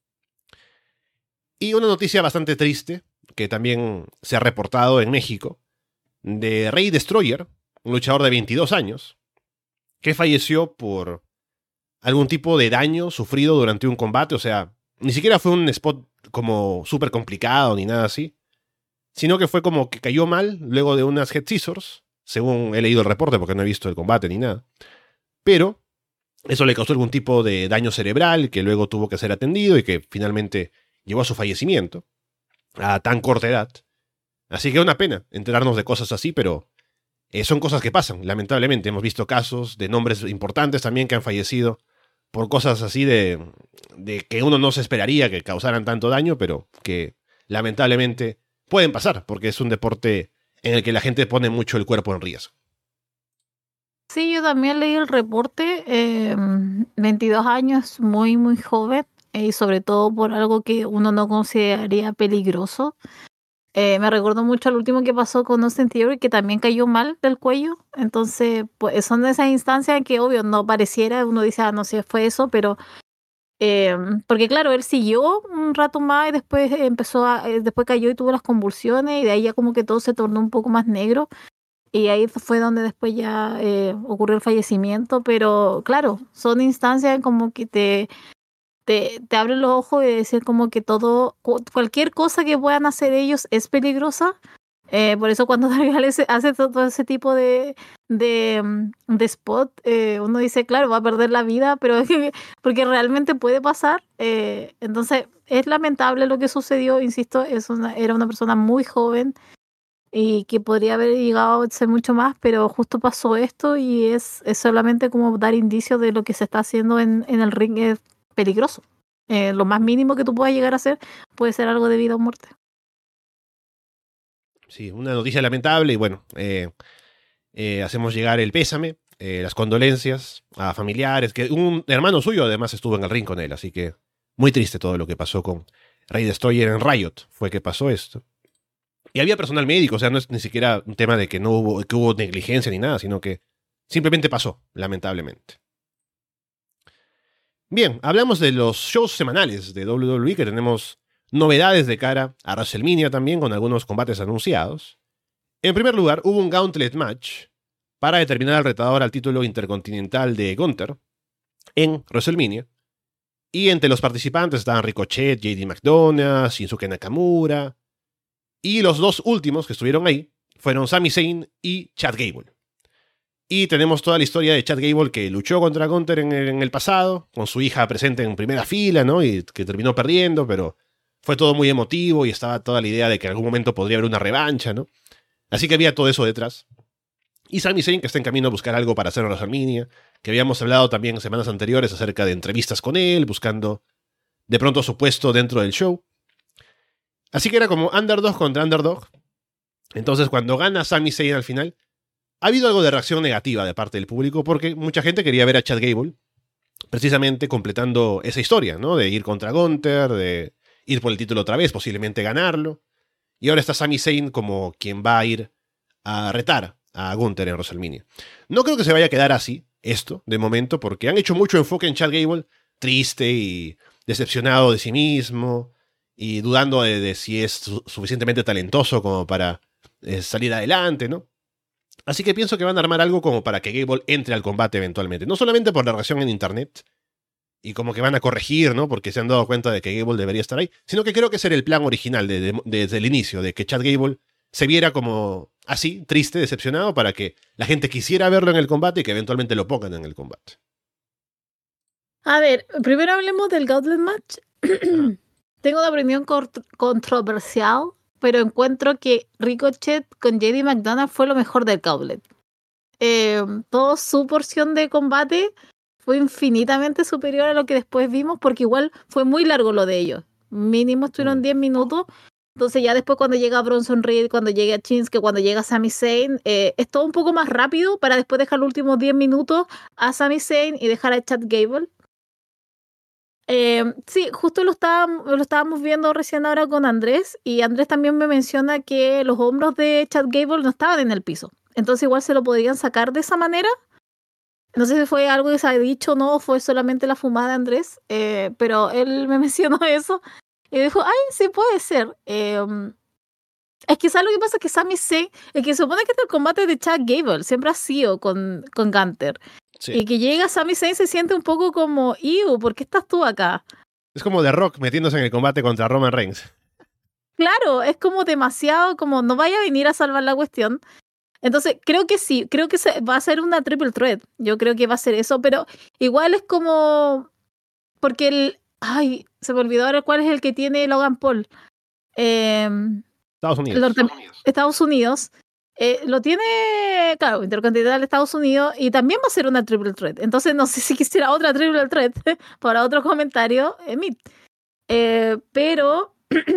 Y una noticia bastante triste, que también se ha reportado en México, de Rey Destroyer, un luchador de veintidós años, que falleció por algún tipo de daño sufrido durante un combate, o sea, ni siquiera fue un spot como súper complicado ni nada así, sino que fue como que cayó mal luego de unas head scissors, según he leído el reporte porque no he visto el combate ni nada. Pero eso le causó algún tipo de daño cerebral que luego tuvo que ser atendido y que finalmente llevó a su fallecimiento a tan corta edad. Así que una pena enterarnos de cosas así, pero eh, son cosas que pasan, lamentablemente. Hemos visto casos de nombres importantes también que han fallecido por cosas así de, de que uno no se esperaría que causaran tanto daño, pero que lamentablemente pueden pasar, porque es un deporte en el que la gente pone mucho el cuerpo en riesgo. Sí, yo también leí el reporte, eh, veintidós años, muy, muy joven, eh, y sobre todo por algo que uno no consideraría peligroso. Eh, me recordó mucho al último que pasó con Austin Theory, que también cayó mal del cuello. Entonces, pues son de esas instancias en que, obvio, no pareciera, uno dice, ah, no sé, fue eso, pero Eh, porque claro, él siguió un rato más y después empezó a, eh, después cayó y tuvo las convulsiones y de ahí ya como que todo se tornó un poco más negro y ahí fue donde después ya eh, ocurrió el fallecimiento, pero claro, son instancias como que te, te, te abren los ojos y decir como que todo, cualquier cosa que puedan hacer ellos es peligrosa. Eh, por eso cuando Darby hace, hace todo ese tipo de, de, de spot, eh, uno dice, claro, va a perder la vida, pero porque realmente puede pasar. Eh, entonces, es lamentable lo que sucedió, insisto, es una, era una persona muy joven y que podría haber llegado a ser mucho más, pero justo pasó esto y es, es solamente como dar indicios de lo que se está haciendo en, en el ring es peligroso. Eh, lo más mínimo que tú puedas llegar a hacer puede ser algo de vida o muerte. Sí, una noticia lamentable y bueno, eh, eh, hacemos llegar el pésame, eh, las condolencias a familiares, que un hermano suyo además estuvo en el ring con él, así que muy triste todo lo que pasó con Rey Destroyer en Riot, fue que pasó esto. Y había personal médico, o sea, no es ni siquiera un tema de que no hubo, que hubo negligencia ni nada, sino que simplemente pasó, lamentablemente. Bien, hablamos de los shows semanales de doble u doble u E, que tenemos novedades de cara a WrestleMania también, con algunos combates anunciados. En primer lugar, hubo un Gauntlet Match para determinar al retador al título intercontinental de Gunther en WrestleMania. Y entre los participantes estaban Ricochet, J D McDonagh, Shinsuke Nakamura. Y los dos últimos que estuvieron ahí fueron Sami Zayn y Chad Gable. Y tenemos toda la historia de Chad Gable que luchó contra Gunther en el, en el pasado, con su hija presente en primera fila, ¿no? Y que terminó perdiendo, pero fue todo muy emotivo y estaba toda la idea de que en algún momento podría haber una revancha, ¿no? Así que había todo eso detrás. Y Sami Zayn, que está en camino a buscar algo para hacer en WrestleMania, que habíamos hablado también en semanas anteriores acerca de entrevistas con él, buscando de pronto su puesto dentro del show. Así que era como underdog contra underdog. Entonces, cuando gana Sami Zayn al final, ha habido algo de reacción negativa de parte del público, porque mucha gente quería ver a Chad Gable precisamente completando esa historia, ¿no? De ir contra Gunther, de ir por el título otra vez, posiblemente ganarlo. Y ahora está Sami Zayn como quien va a ir a retar a Gunther en WrestleMania. No creo que se vaya a quedar así, esto, de momento, porque han hecho mucho enfoque en Chad Gable, triste y decepcionado de sí mismo, y dudando de, de si es su- suficientemente talentoso como para eh, salir adelante, ¿no? Así que pienso que van a armar algo como para que Gable entre al combate eventualmente. No solamente por la reacción en internet, y como que van a corregir, ¿no? Porque se han dado cuenta de que Gable debería estar ahí, sino que creo que ese era el plan original de- de- desde el inicio, de que Chad Gable se viera como así, triste, decepcionado, para que la gente quisiera verlo en el combate y que eventualmente lo pongan en el combate. A ver, primero hablemos del Gauntlet Match. Ajá. Tengo una opinión cort- controversial, pero encuentro que Ricochet con J D McDonagh fue lo mejor del Gauntlet. Eh, toda su porción de combate fue infinitamente superior a lo que después vimos, porque igual fue muy largo lo de ellos. Mínimo estuvieron Mm. diez minutos, Entonces ya después cuando llega Bronson Reed, cuando llega Shinsuke, cuando llega Sami Zayn, eh, es todo un poco más rápido para después dejar los últimos diez minutos a Sami Zayn y dejar a Chad Gable. Eh, sí, justo lo estábamos, lo estábamos viendo recién ahora con Andrés, y Andrés también me menciona que los hombros de Chad Gable no estaban en el piso. Entonces igual se lo podrían sacar de esa manera. No sé si fue algo que se ha dicho o no, fue solamente la fumada de Andrés, eh, pero él me mencionó eso y dijo, ay, sí puede ser. Eh, es que ¿sabes lo que pasa? Que Sami Zayn, es que se supone que este es el combate de Chad Gable, siempre ha sido con, con Gunther. Sí. Y que llega Sami Zayn se siente un poco como, Iu, ¿por qué estás tú acá? Es como The Rock metiéndose en el combate contra Roman Reigns. Claro, es como demasiado, como no vaya a venir a salvar la cuestión. Entonces, creo que sí, creo que se, va a ser una triple threat. Yo creo que va a ser eso, pero igual es como... Porque el... Ay, se me olvidó ahora cuál es el que tiene Logan Paul. Eh, Estados Unidos. Norte, Estados Unidos. Eh, lo tiene, claro, Intercontinental de Estados Unidos, y también va a ser una triple threat. Entonces, no sé si quisiera otra triple threat para otro comentario, eh, eh, pero...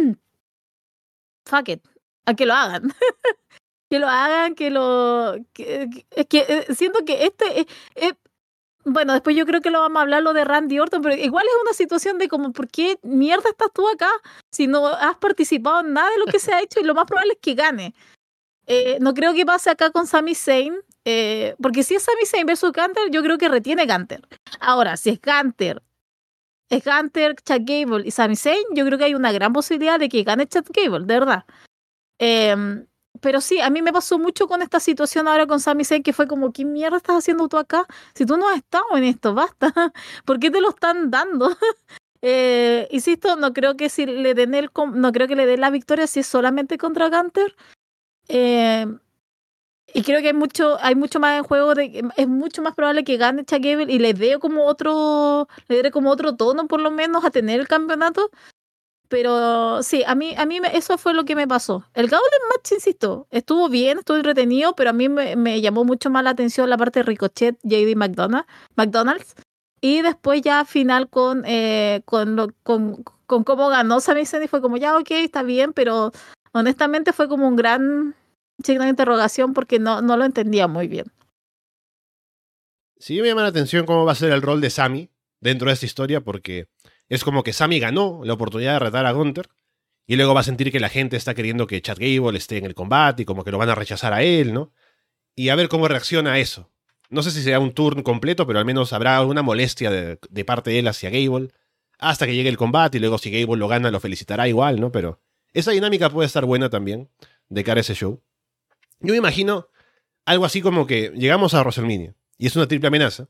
fuck it, a que lo hagan. Que lo hagan, que lo... Que, que, que eh, siento que este... Eh, eh, bueno, después yo creo que lo vamos a hablar lo de Randy Orton, pero igual es una situación de como, ¿por qué mierda estás tú acá si no has participado en nada de lo que se ha hecho? Y lo más probable es que gane. Eh, no creo que pase acá con Sami Zayn, eh, porque si es Sami Zayn versus Gunther, yo creo que retiene Gunther. Ahora, si es Gunther, es Gunther, Chad Gable y Sami Zayn, yo creo que hay una gran posibilidad de que gane Chad Gable, de verdad. Eh, Pero sí, a mí me pasó mucho con esta situación ahora con Sami Zayn, que fue como, ¿qué mierda estás haciendo tú acá? Si tú no has estado en esto, basta. ¿Por qué te lo están dando? eh, insisto, no creo que si le den el, no creo que le den la victoria si es solamente contra Gunther. Eh, y creo que hay mucho, hay mucho más en juego, de, es mucho más probable que gane Chad Gable y le dé como otro, le dé como otro tono por lo menos a tener el campeonato. Pero sí, a mí, a mí me, eso fue lo que me pasó. El Gauntlet Match, insisto, estuvo bien, estuvo entretenido, pero a mí me, me llamó mucho más la atención la parte de Ricochet, J D McDonald, McDonald's, y después ya final con, eh, con, lo, con, con cómo ganó Sami Zayn, y fue como, ya, ok, está bien, pero honestamente fue como un gran signo de interrogación porque no, no lo entendía muy bien. Sí, me llama la atención cómo va a ser el rol de Sami dentro de esta historia, porque es como que Sami ganó la oportunidad de retar a Gunther y luego va a sentir que la gente está queriendo que Chad Gable esté en el combate y como que lo van a rechazar a él, ¿no? Y a ver cómo reacciona a eso. No sé si será un turn completo, pero al menos habrá alguna molestia de, de parte de él hacia Gable hasta que llegue el combate, y luego si Gable lo gana lo felicitará igual, ¿no? Pero esa dinámica puede estar buena también de cara a ese show. Yo me imagino algo así como que llegamos a WrestleMania y es una triple amenaza,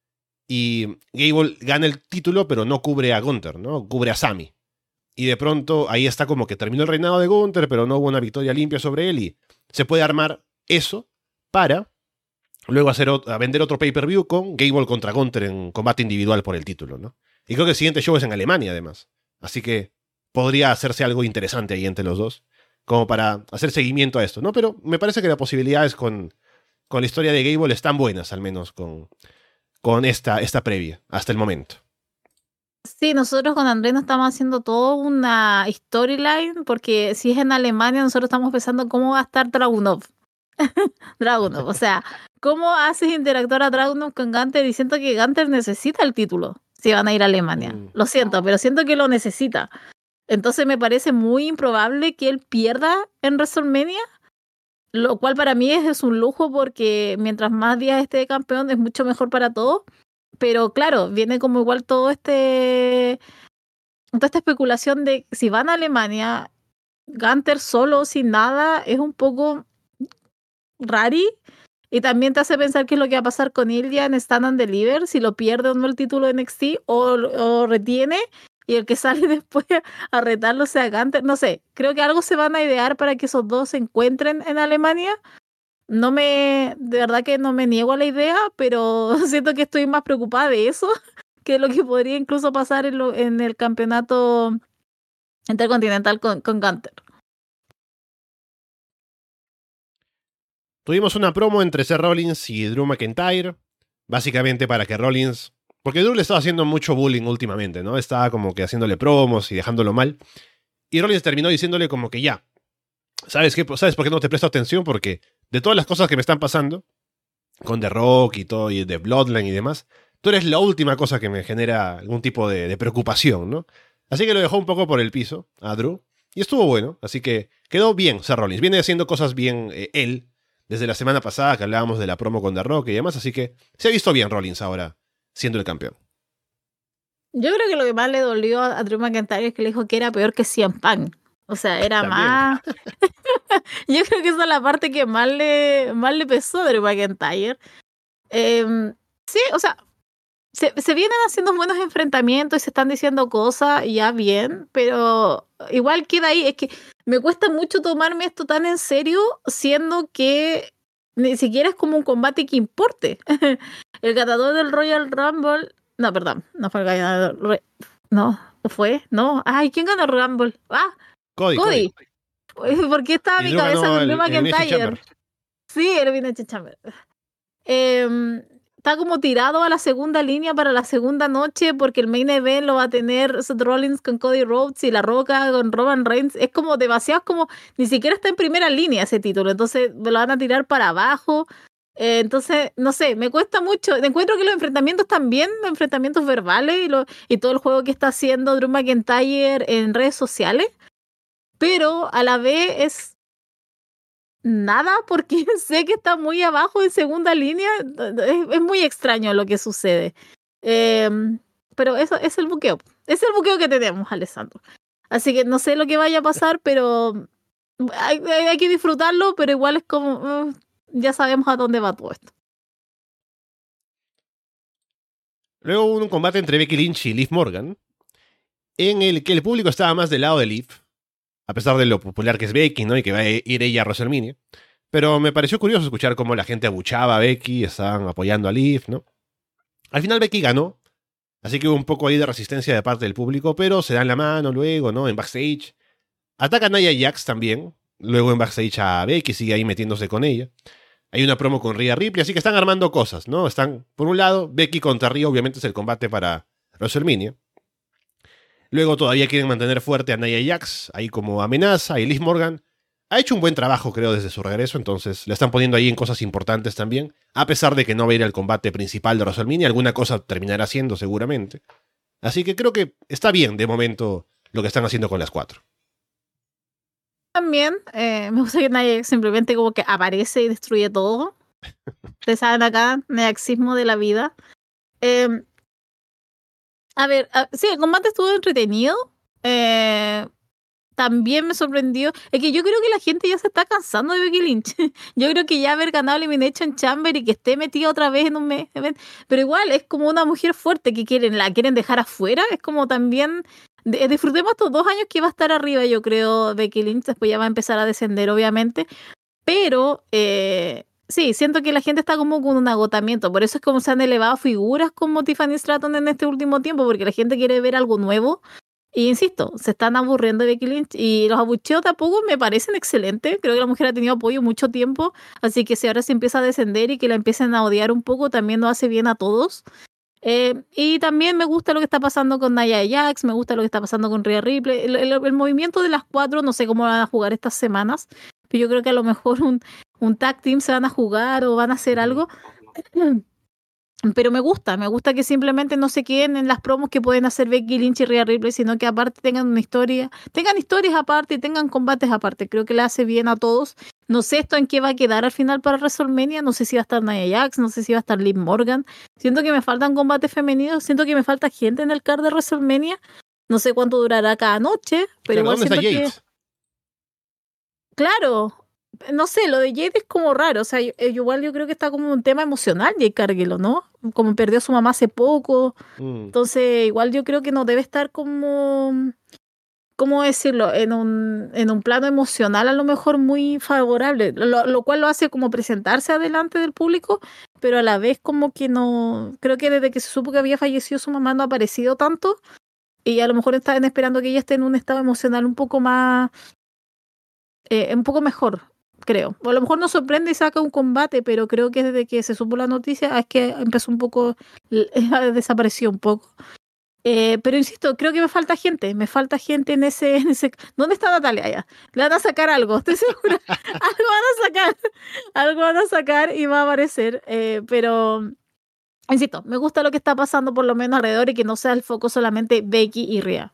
y Gable gana el título, pero no cubre a Gunther, ¿no? Cubre a Sami. Y de pronto ahí está como que terminó el reinado de Gunther, pero no hubo una victoria limpia sobre él, y se puede armar eso para luego hacer otro, a vender otro pay-per-view con Gable contra Gunther en combate individual por el título, ¿no? Y creo que el siguiente show es en Alemania, además. Así que podría hacerse algo interesante ahí entre los dos, como para hacer seguimiento a esto, ¿no? Pero me parece que las posibilidades con, con la historia de Gable están buenas, al menos con... con esta, esta previa, hasta el momento. Sí, nosotros con Andrés nos estamos haciendo toda una storyline, porque si es en Alemania, nosotros estamos pensando cómo va a estar Dragunov. Dragunov, o sea, ¿cómo haces interactuar a Dragunov con Gunther diciendo que Gunther necesita el título si van a ir a Alemania? Mm. Lo siento, pero siento que lo necesita. Entonces me parece muy improbable que él pierda en WrestleMania, lo cual para mí es, es un lujo, porque mientras más días esté de campeón es mucho mejor para todos. Pero claro, viene como igual todo este toda esta especulación de si van a Alemania, Gunther solo, sin nada, es un poco rari. Y también te hace pensar qué es lo que va a pasar con Ilya en Stand and Deliver, si lo pierde o no el título de N X T, o, o retiene, y el que sale después a retarlo sea Gunther. No sé, creo que algo se van a idear para que esos dos se encuentren en Alemania. No me, de verdad que no me niego a la idea, pero siento que estoy más preocupada de eso que de lo que podría incluso pasar en, lo, en el campeonato intercontinental con, con Gunther. Tuvimos una promo entre Seth Rollins y Drew McIntyre, básicamente para que Rollins... Porque Drew le estaba haciendo mucho bullying últimamente, ¿no? Estaba como que haciéndole promos y dejándolo mal. Y Rollins terminó diciéndole como que ya, ¿sabes qué? ¿Sabes por qué no te presto atención? Porque de todas las cosas que me están pasando, con The Rock y todo, y de Bloodline y demás, tú eres la última cosa que me genera algún tipo de, de preocupación, ¿no? Así que lo dejó un poco por el piso a Drew, y estuvo bueno, así que quedó bien Seth Rollins. Viene haciendo cosas bien eh, él, desde la semana pasada que hablábamos de la promo con The Rock y demás, así que se ha visto bien Rollins ahora, siendo el campeón. Yo creo que lo que más le dolió a Drew McIntyre es que le dijo que era peor que C M Punk. O sea, era También. más... Yo creo que esa es la parte que más le, más le pesó a Drew McIntyre. Eh, sí, o sea, se, se vienen haciendo buenos enfrentamientos y se están diciendo cosas ya bien, pero igual queda ahí. Es que me cuesta mucho tomarme esto tan en serio, siendo que ni siquiera es como un combate que importe. El ganador del Royal Rumble... No, perdón, no fue el ganador. No, ¿fue? No. Ay, ¿quién ganó el Rumble? Ah, Cody, Cody. Cody. ¿Por qué estaba Y mi Drew cabeza ganó con el- Drew el Elimination McIntyre? Chamber. Sí, el Elimination Chamber. Eh, está como tirado a la segunda línea para la segunda noche porque el main event lo va a tener Seth Rollins con Cody Rhodes y La Roca con Roman Reigns. Es como demasiado, como ni siquiera está en primera línea ese título, entonces me lo van a tirar para abajo. Eh, entonces, no sé, me cuesta mucho. Encuentro que los enfrentamientos también, los enfrentamientos verbales y, lo, y todo el juego que está haciendo Drew McIntyre en redes sociales, pero a la vez es nada porque sé que está muy abajo en segunda línea. Es, es muy extraño lo que sucede. Eh, pero eso es el buqueo. Es el buqueo que tenemos, Alessandro. Así que no sé lo que vaya a pasar, pero hay, hay que disfrutarlo, pero igual es como... Uh, ya sabemos a dónde va todo esto. Luego hubo un combate entre Becky Lynch y Liv Morgan, en el que el público estaba más del lado de Liv, a pesar de lo popular que es Becky, ¿no? Y que va a ir ella a WrestleMania. Pero me pareció curioso escuchar cómo la gente abuchaba a Becky, estaban apoyando a Liv, ¿no? Al final Becky ganó, así que hubo un poco ahí de resistencia de parte del público, pero se dan la mano luego, ¿no? En backstage. Atacan a Nia Jax también, luego en backstage a Becky, sigue ahí metiéndose con ella. Hay una promo con Rhea Ripley, así que están armando cosas, ¿no? Están, por un lado, Becky contra Rhea, obviamente es el combate para WrestleMania. Luego todavía quieren mantener fuerte a Nia Jax, ahí como amenaza, y Liv Morgan ha hecho un buen trabajo, creo, desde su regreso, entonces le están poniendo ahí en cosas importantes también, a pesar de que no va a ir al combate principal de WrestleMania, alguna cosa terminará haciendo seguramente. Así que creo que está bien, de momento, lo que están haciendo con las cuatro. También eh, me gusta que Nia Jax simplemente como que aparece y destruye todo. Ustedes saben acá, neaxismo de la vida. Eh, a ver, a, sí, el combate estuvo entretenido. Eh, también me sorprendió. Es que yo creo que la gente ya se está cansando de Becky Lynch. Yo creo que ya haber ganado Elimination Chamber y que esté metida otra vez en un mes. Pero igual es como una mujer fuerte que quieren, la quieren dejar afuera. Es como también... Disfrutemos estos dos años que va a estar arriba, yo creo, Becky Lynch. Después ya va a empezar a descender, obviamente. Pero eh, sí, siento que la gente está como con un agotamiento. Por eso es como se han elevado figuras como Tiffany Stratton en este último tiempo, porque la gente quiere ver algo nuevo. Y insisto, se están aburriendo de Becky Lynch. Y los abucheos tampoco me parecen excelentes. Creo que la mujer ha tenido apoyo mucho tiempo. Así que si ahora se empieza a descender y que la empiecen a odiar un poco, también nos hace bien a todos. Eh, y también me gusta lo que está pasando con Nia Jax, me gusta lo que está pasando con Rhea Ripley. El, el, el movimiento de las cuatro, no sé cómo van a jugar estas semanas, pero yo creo que a lo mejor un, un tag team se van a jugar o van a hacer algo. Pero me gusta, me gusta que simplemente no se queden en las promos que pueden hacer Becky Lynch y Rhea Ripley, sino que aparte tengan una historia, tengan historias aparte y tengan combates aparte. Creo que le hace bien a todos. No sé esto en qué va a quedar al final para WrestleMania, no sé si va a estar Nia Jax, no sé si va a estar Liv Morgan. Siento que me faltan combates femeninos, siento que me falta gente en el card de WrestleMania. No sé cuánto durará cada noche, pero igual ¿Dónde siento está que... Jade? Claro, no sé, lo de Jade es como raro, o sea, yo, yo igual yo creo que está como un tema emocional Jade Cargill, ¿no? Como perdió a su mamá hace poco, Mm. entonces igual yo creo que no debe estar como, ¿cómo decirlo? En un, en un plano emocional a lo mejor muy favorable, lo, lo cual lo hace como presentarse adelante del público, pero a la vez como que no, creo que desde que se supo que había fallecido su mamá no ha aparecido tanto, y a lo mejor están esperando que ella esté en un estado emocional un poco más, eh, un poco mejor, creo. O a lo mejor nos sorprende y saca un combate, pero creo que desde que se supo la noticia es que empezó un poco, desapareció un poco. Eh, pero insisto, creo que me falta gente, me falta gente en ese, en ese... ¿Dónde está Natalia allá? Le van a sacar algo, estoy segura. Algo van a sacar, algo van a sacar y va a aparecer. Eh, pero, insisto, me gusta lo que está pasando por lo menos alrededor y que no sea el foco solamente Becky y Rhea.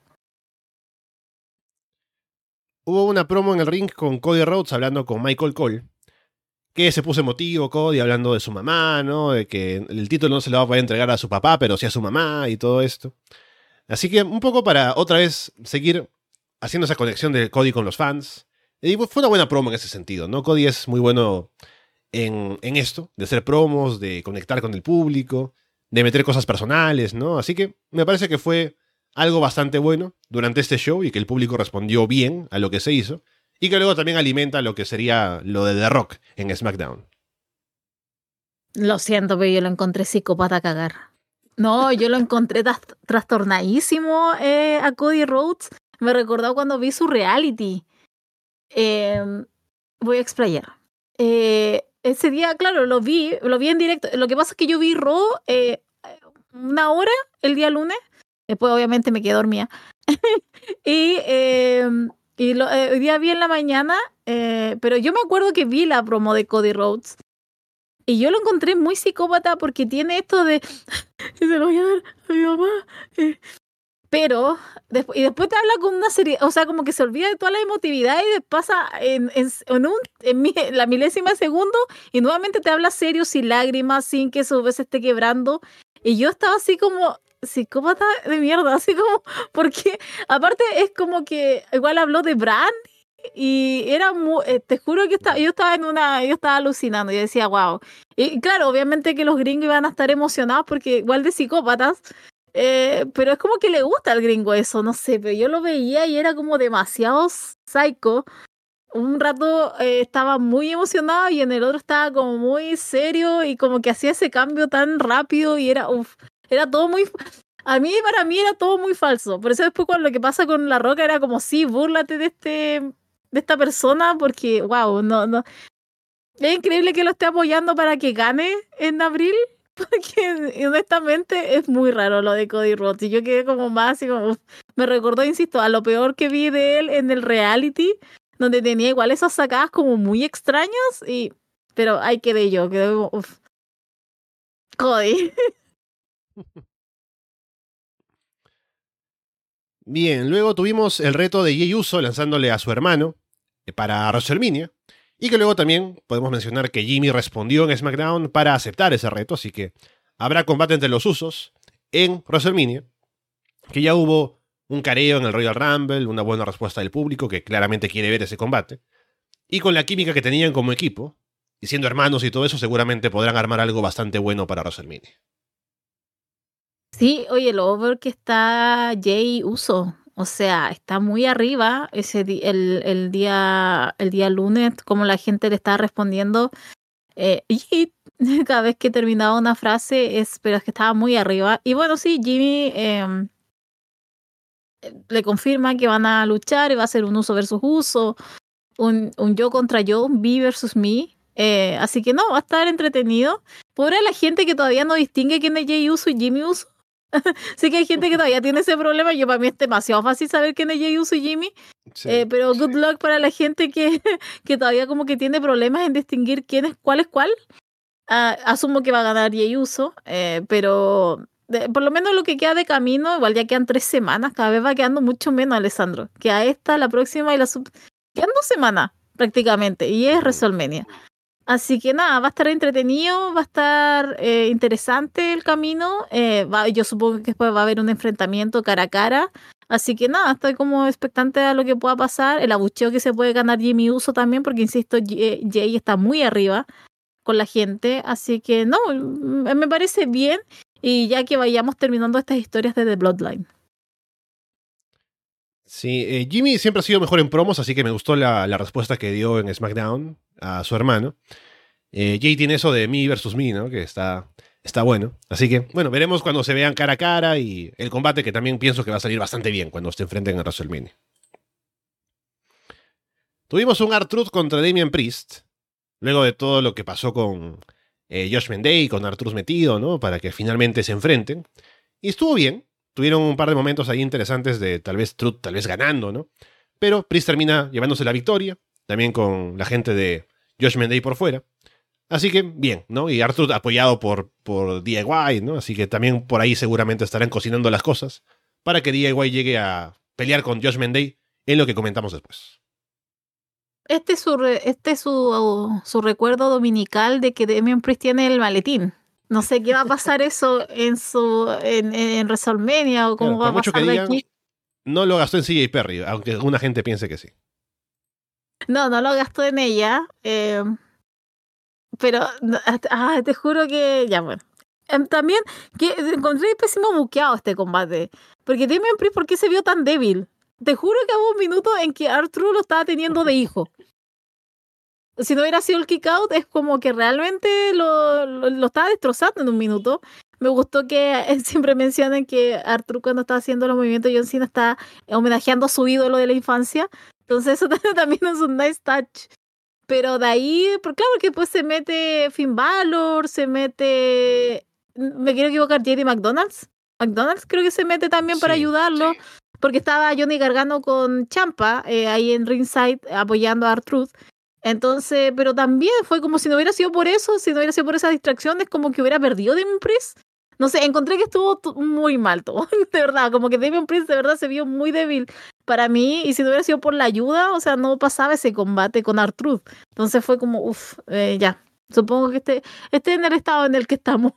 Hubo una promo en el ring con Cody Rhodes hablando con Michael Cole, que se puso emotivo Cody hablando de su mamá, ¿no? De que el título no se lo va a poder entregar a su papá, pero sí a su mamá y todo esto. Así que un poco para otra vez seguir haciendo esa conexión de Cody con los fans. Y fue una buena promo en ese sentido, ¿no? Cody es muy bueno en, en esto, de hacer promos, de conectar con el público, de meter cosas personales, ¿no? Así que me parece que fue algo bastante bueno durante este show y que el público respondió bien a lo que se hizo. Y que luego también alimenta lo que sería lo de The Rock en SmackDown. Lo siento, pero yo lo encontré psicópata a cagar. No, yo lo encontré tras- trastornadísimo eh, a Cody Rhodes. Me recordó cuando vi su reality. Eh, voy a explayar. Eh, ese día, claro, lo vi, lo vi en directo. Lo que pasa es que yo vi Raw eh, una hora el día lunes. Después, obviamente, me quedé dormida. y... Eh, Y lo, eh, hoy día vi en la mañana, eh, pero yo me acuerdo que vi la promo de Cody Rhodes y yo lo encontré muy psicópata porque tiene esto de se lo voy a dar a mi mamá. Eh. Pero, después, y después te habla con una serie, o sea, como que se olvida de toda la emotividad y pasa en, en, en, un, en, mi, en la milésima de segundo y nuevamente te habla serio, sin lágrimas, sin que su vez se esté quebrando. Y yo estaba así como... psicópata de mierda, así como, porque aparte es como que igual habló de Brand y era muy, eh, te juro que estaba, yo estaba en una, yo estaba alucinando, yo decía, wow. Y claro, obviamente que los gringos iban a estar emocionados porque igual de psicópatas, eh, pero es como que le gusta al gringo eso, no sé, pero yo lo veía y era como demasiado psycho. Un rato eh, estaba muy emocionado y en el otro estaba como muy serio y como que hacía ese cambio tan rápido y era, uff, era todo muy... A mí, para mí era todo muy falso. Por eso después cuando lo que pasa con La Roca era como, sí, búrlate de este de esta persona porque, wow, no, no. Es increíble que lo esté apoyando para que gane en abril, porque honestamente es muy raro lo de Cody Rhodes. Y yo quedé como más así como, uf, me recordó, insisto, a lo peor que vi de él en el reality, donde tenía igual esas sacadas como muy extrañas, y pero ahí quedé yo, quedé como, uff, Cody. Bien, luego tuvimos el reto de Jey Uso lanzándole a su hermano para WrestleMania. Y que luego también podemos mencionar que Jimmy respondió en SmackDown para aceptar ese reto. Así que habrá combate entre los Usos en WrestleMania. Que ya hubo un careo en el Royal Rumble, una buena respuesta del público que claramente quiere ver ese combate. Y con la química que tenían como equipo, y siendo hermanos y todo eso, seguramente podrán armar algo bastante bueno para WrestleMania. Sí, oye, lo over que está Jey Uso, o sea, está muy arriba ese di- el, el día el día lunes, como la gente le está respondiendo. Eh, y cada vez que terminaba una frase, es, pero es que estaba muy arriba. Y bueno, sí, Jimmy eh, le confirma que van a luchar y va a ser un Uso versus Uso, un, un yo contra yo, un me versus me. Eh, así que no, va a estar entretenido. Pobre la gente que todavía no distingue quién es Jey Uso y Jimmy Uso. Sí que hay gente que todavía tiene ese problema. Yo, para mí es demasiado fácil saber quién es Jey Uso y Jimmy. Sí. Eh, pero good luck para la gente que, que todavía como que tiene problemas en distinguir quién es cuál es cuál. Uh, asumo que va a ganar Jey Uso, eh, pero de, por lo menos lo que queda de camino, igual ya quedan tres semanas, cada vez va quedando mucho menos, Alessandro. Que a esta, la próxima y la sub... Quedan dos semanas prácticamente y es WrestleMania. Así que nada, va a estar entretenido, va a estar eh, interesante el camino. Eh, va, yo supongo que después va a haber un enfrentamiento cara a cara. Así que nada, estoy como expectante a lo que pueda pasar. El abucheo que se puede ganar Jimmy Uso también, porque insisto, Jay está muy arriba con la gente. Así que no, me parece bien. Y ya que vayamos terminando estas historias de The Bloodline. Sí, eh, Jimmy siempre ha sido mejor en promos, así que me gustó la, la respuesta que dio en SmackDown a su hermano. Eh, Jay tiene eso de me versus me, ¿no? Que está, está bueno. Así que, bueno, veremos cuando se vean cara a cara y el combate que también pienso que va a salir bastante bien cuando se enfrenten en WrestleMania. Tuvimos un R-Truth contra Damian Priest, luego de todo lo que pasó con eh, Josh Day, con R-Truth metido, ¿no? Para que finalmente se enfrenten. Y estuvo bien, tuvieron un par de momentos ahí interesantes de tal vez Truth, tal vez ganando, ¿no? Pero Priest termina llevándose la victoria, también con la gente de Judgment Day por fuera. Así que, bien, ¿no? Y R-Truth apoyado por, por D I Y, ¿no? Así que también por ahí seguramente estarán cocinando las cosas para que D I Y llegue a pelear con Judgment Day en lo que comentamos después. Este es su, re- este es su, su recuerdo dominical de que Damian Priest tiene el maletín. No sé qué va a pasar eso en su en, en WrestleMania o cómo Claro, va por a mucho pasar que de digan, aquí. no lo gastó en C J Perry, aunque alguna gente piense que sí. No, no lo gastó en ella. eh, pero no, ah, te juro que ya bueno. Em, También que encontré pésimo buqueado este combate. Porque Damian Priest, ¿por qué se vio tan débil? Te juro que hubo un minuto en que R-Truth lo estaba teniendo de hijo. Si no hubiera sido el kick out, es como que realmente lo, lo, lo estaba destrozando en un minuto. Me gustó que eh, siempre mencionen que R-Truth cuando está haciendo los movimientos John Cena está homenajeando a su ídolo de la infancia. Entonces eso también es un nice touch. Pero de ahí, pero claro que después se mete Finn Balor, se mete, me quiero equivocar, J D McDonald's. McDonald's creo que se mete también para Sí, ayudarlo, porque estaba Johnny Gargano con Champa eh, ahí en ringside apoyando a R-Truth. Entonces, pero también fue como si no hubiera sido por eso, si no hubiera sido por esas distracciones, como que hubiera perdido Damian Priest. No sé, encontré que estuvo t- muy mal todo, de verdad, como que Damian Priest de verdad se vio muy débil para mí, y si no hubiera sido por la ayuda, o sea, no pasaba ese combate con R-Truth. Entonces fue como, uff, eh, ya, supongo que esté, esté en el estado en el que estamos.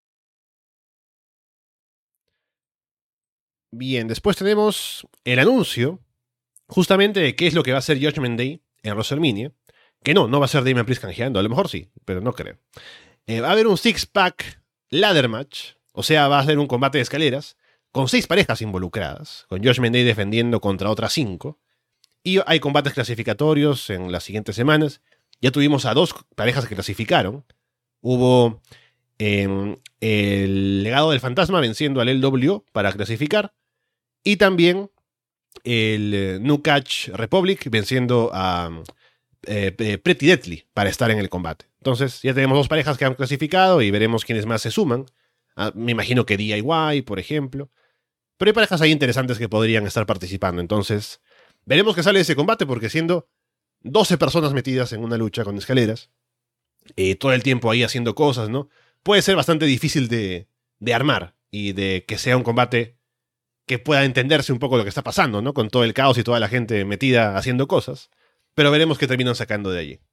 Bien, después tenemos el anuncio justamente de qué es lo que va a hacer Judgment Day en WrestleMania. Que no, no va a ser Damian Priest canjeando, a lo mejor sí, pero no creo. Eh, va a haber un six-pack ladder match, o sea, va a ser un combate de escaleras, con seis parejas involucradas, con Judgment Day defendiendo contra otras cinco. Y hay combates clasificatorios en las siguientes semanas. Ya tuvimos a dos parejas que clasificaron. Hubo eh, el legado del fantasma venciendo al L W O para clasificar. Y también el eh, New Catch Republic venciendo a eh, eh, Pretty Deadly para estar en el combate. Entonces ya tenemos dos parejas que han clasificado y veremos quiénes más se suman. Ah, me imagino que D I Y, por ejemplo. Pero hay parejas ahí interesantes que podrían estar participando. Entonces veremos qué sale de ese combate, porque siendo doce personas metidas en una lucha con escaleras, eh, todo el tiempo ahí haciendo cosas, ¿no? Puede ser bastante difícil de, de armar y de que sea un combate que pueda entenderse un poco lo que está pasando, ¿no? Con todo el caos y toda la gente metida haciendo cosas. Pero veremos qué terminan sacando de allí.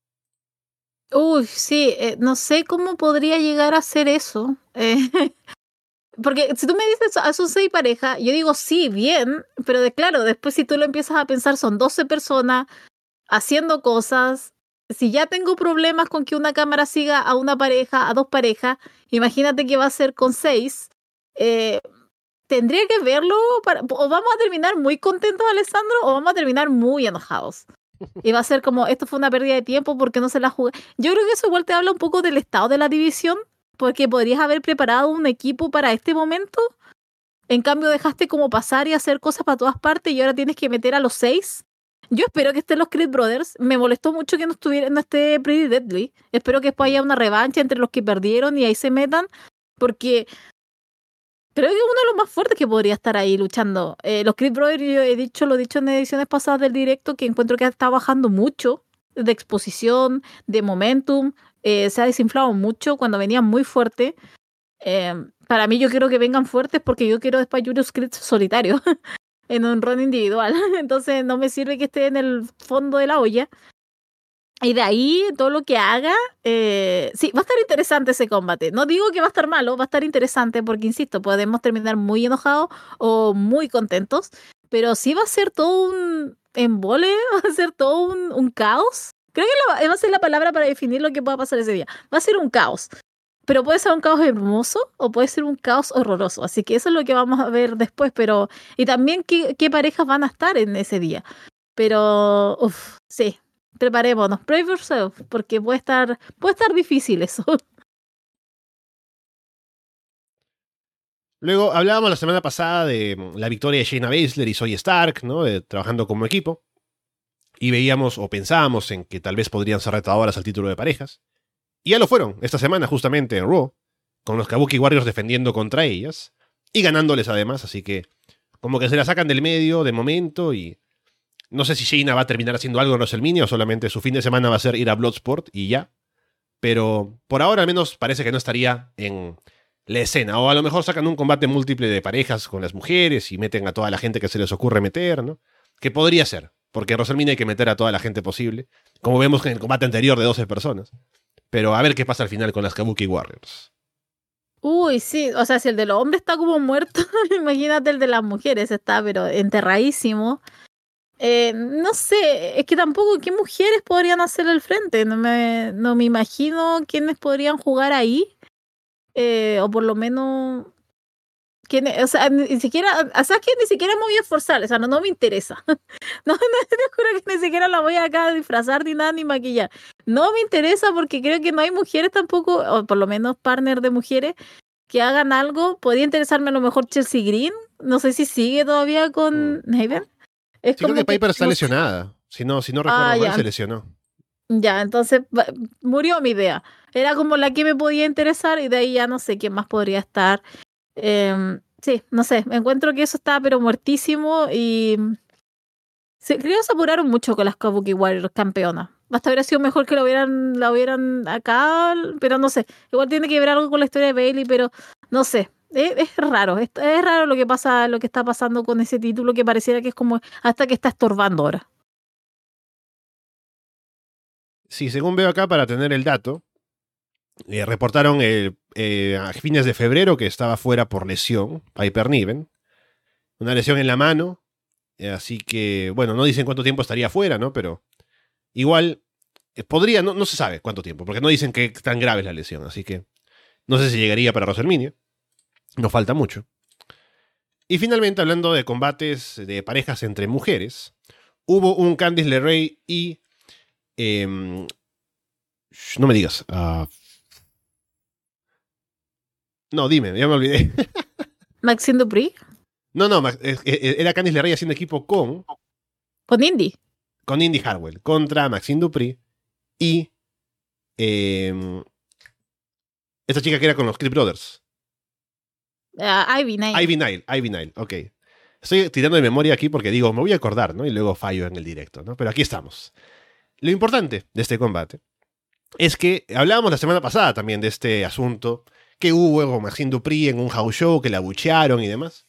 Uy, sí, eh, no sé cómo podría llegar a ser eso. Eh, porque si tú me dices, ah, son seis parejas, yo digo sí, bien, pero de claro, después si tú lo empiezas a pensar, son doce personas haciendo cosas. Si ya tengo problemas con que una cámara siga a una pareja, a dos parejas, imagínate que va a ser con seis. Eh, Tendría que verlo, para, o vamos a terminar muy contentos, Alessandro, o vamos a terminar muy enojados. Y va a ser como, esto fue una pérdida de tiempo porque no se la jugué. Yo creo que eso igual te habla un poco del estado de la división, porque podrías haber preparado un equipo para este momento. En cambio, dejaste como pasar y hacer cosas para todas partes y ahora tienes que meter a los seis. Yo espero que estén los Creed Brothers. Me molestó mucho que no estuviera, no esté Pretty Deadly. Espero que después haya una revancha entre los que perdieron y ahí se metan, porque creo que uno de los más fuertes que podría estar ahí luchando. Eh, los Creed Brothers, yo he dicho, lo he dicho en ediciones pasadas del directo, que encuentro que está bajando mucho de exposición, de momentum. Eh, se ha desinflado mucho cuando venían muy fuerte. Eh, para mí, yo quiero que vengan fuertes porque yo quiero después Julius Creed solitario en un run individual. Entonces, no me sirve que esté en el fondo de la olla. Y de ahí, todo lo que haga, eh, sí, va a estar interesante ese combate. No digo que va a estar malo, va a estar interesante porque, insisto, podemos terminar muy enojados o muy contentos, pero sí va a ser todo un embole, va a ser todo un, un caos. Creo que la, va a ser la palabra para definir lo que pueda pasar ese día. Va a ser un caos, pero puede ser un caos hermoso o puede ser un caos horroroso. Así que eso es lo que vamos a ver después, pero y también qué, qué parejas van a estar en ese día. Pero, uff, sí. Preparémonos, brave yourself, porque puede estar, puede estar difícil eso. Luego hablábamos la semana pasada de la victoria de Shayna Baszler y Zoe Stark, ¿no? De, trabajando como equipo. Y veíamos o pensábamos en que tal vez podrían ser retadoras al título de parejas. Y ya lo fueron, esta semana justamente en Raw, con los Kabuki Warriors defendiendo contra ellas. y ganándoles además, así que como que se la sacan del medio de momento y no sé si Shayna va a terminar haciendo algo en WrestleMania o solamente su fin de semana va a ser ir a Bloodsport y ya. Pero por ahora al menos parece que no estaría en la escena. O a lo mejor sacan un combate múltiple de parejas con las mujeres y meten a toda la gente que se les ocurre meter, ¿no? Que podría ser, porque en WrestleMania hay que meter a toda la gente posible, como vemos en el combate anterior de doce personas. Pero a ver qué pasa al final con las Kabuki Warriors. Uy, sí, o sea, si el de los hombres está como muerto, imagínate el de las mujeres, está pero enterradísimo. Eh, no sé, es que tampoco, ¿qué mujeres podrían hacer el frente? No me, no me imagino quiénes podrían jugar ahí, eh, o por lo menos, quiénes, o sea, ni siquiera, o sea, que ni siquiera me voy a esforzar, o sea, no, no me interesa. No, no, te juro que ni siquiera la voy acá a disfrazar ni nada, ni maquillar. No me interesa porque creo que no hay mujeres tampoco, o por lo menos partner de mujeres, que hagan algo. Podría interesarme a lo mejor Chelsea Green, no sé si sigue todavía con Mm. Haven. Es Sí, creo como que Piper está no sé. lesionada. Si no, si no recuerdo Ah, mal, ya. se lesionó. Ya, entonces va- murió mi idea. Era como la que me podía interesar y de ahí ya no sé quién más podría estar. Em, sí, no sé, me encuentro que eso estaba pero muertísimo y se, creo que se apuraron mucho con las Kabuki Warriors campeonas. Hasta hubiera sido mejor que la hubieran, la hubieran acá, pero no sé. Igual tiene que ver algo con la historia de Bailey, pero no sé. Es, es raro, es, es raro lo que pasa, lo que está pasando con ese título que pareciera que es como hasta que está estorbando ahora. Sí, según veo acá, para tener el dato, eh, reportaron el, eh, a fines de febrero que estaba fuera por lesión, Piper Niven. Una lesión en la mano. eh, Así que, bueno, no dicen cuánto tiempo estaría fuera, ¿no? Pero igual eh, podría, no, no se sabe cuánto tiempo, porque no dicen que tan grave es la lesión. Así que no sé si llegaría para WrestleMania. No falta mucho. Y finalmente, hablando de combates de parejas entre mujeres, hubo un Candice LeRae y... em, sh- no me digas. ah, no, dime, ya me olvidé. Maxine Dupri No, no, ma- es- e- era Candice LeRae haciendo equipo con, con Indy. con Indy Hartwell contra Maxine Dupri y em, esta chica que era con los Creed Brothers. Uh, Ivy Nine. Ivy Nile, Ivy Nile, ok. Estoy tirando de memoria aquí porque digo, me voy a acordar, ¿no? Y luego fallo en el directo, ¿no? Pero aquí estamos. Lo importante de este combate es que hablábamos la semana pasada también de este asunto que hubo con Maxine Dupri en un house show, que la abuchearon y demás.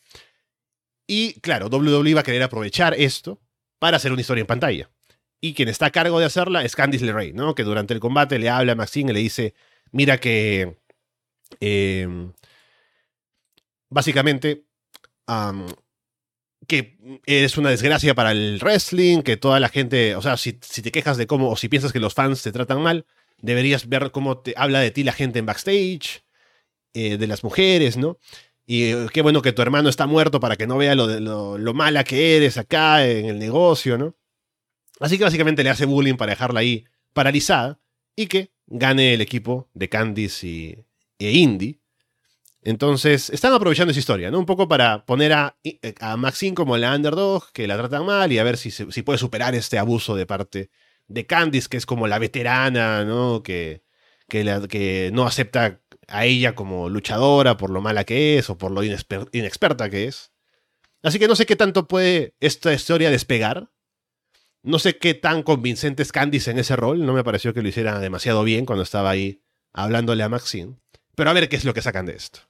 Y claro, W W E va a querer aprovechar esto para hacer una historia en pantalla. Y quien está a cargo de hacerla es Candice LeRae, ¿no? Que durante el combate le habla a Maxine y le dice, mira que... eh, básicamente... um, que es una desgracia para el wrestling, que toda la gente, o sea, si, si te quejas de cómo, o si piensas que los fans te tratan mal, deberías ver cómo te habla de ti la gente en backstage, eh, de las mujeres, ¿no? Y eh, qué bueno que tu hermano está muerto para que no vea lo, de, lo, lo mala que eres acá en el negocio, ¿no? Así que básicamente le hace bullying para dejarla ahí paralizada y que gane el equipo de Candice y, e Indy. Entonces, están aprovechando esa historia, ¿no? Un poco para poner a, a Maxine como la underdog, que la tratan mal, y a ver si, si puede superar este abuso de parte de Candice, que es como la veterana, ¿no? Que, que, la, que no acepta a ella como luchadora por lo mala que es o por lo inesper, inexperta que es. Así que no sé qué tanto puede esta historia despegar. No sé qué tan convincente es Candice en ese rol. No me pareció que lo hiciera demasiado bien cuando estaba ahí hablándole a Maxine. Pero a ver qué es lo que sacan de esto.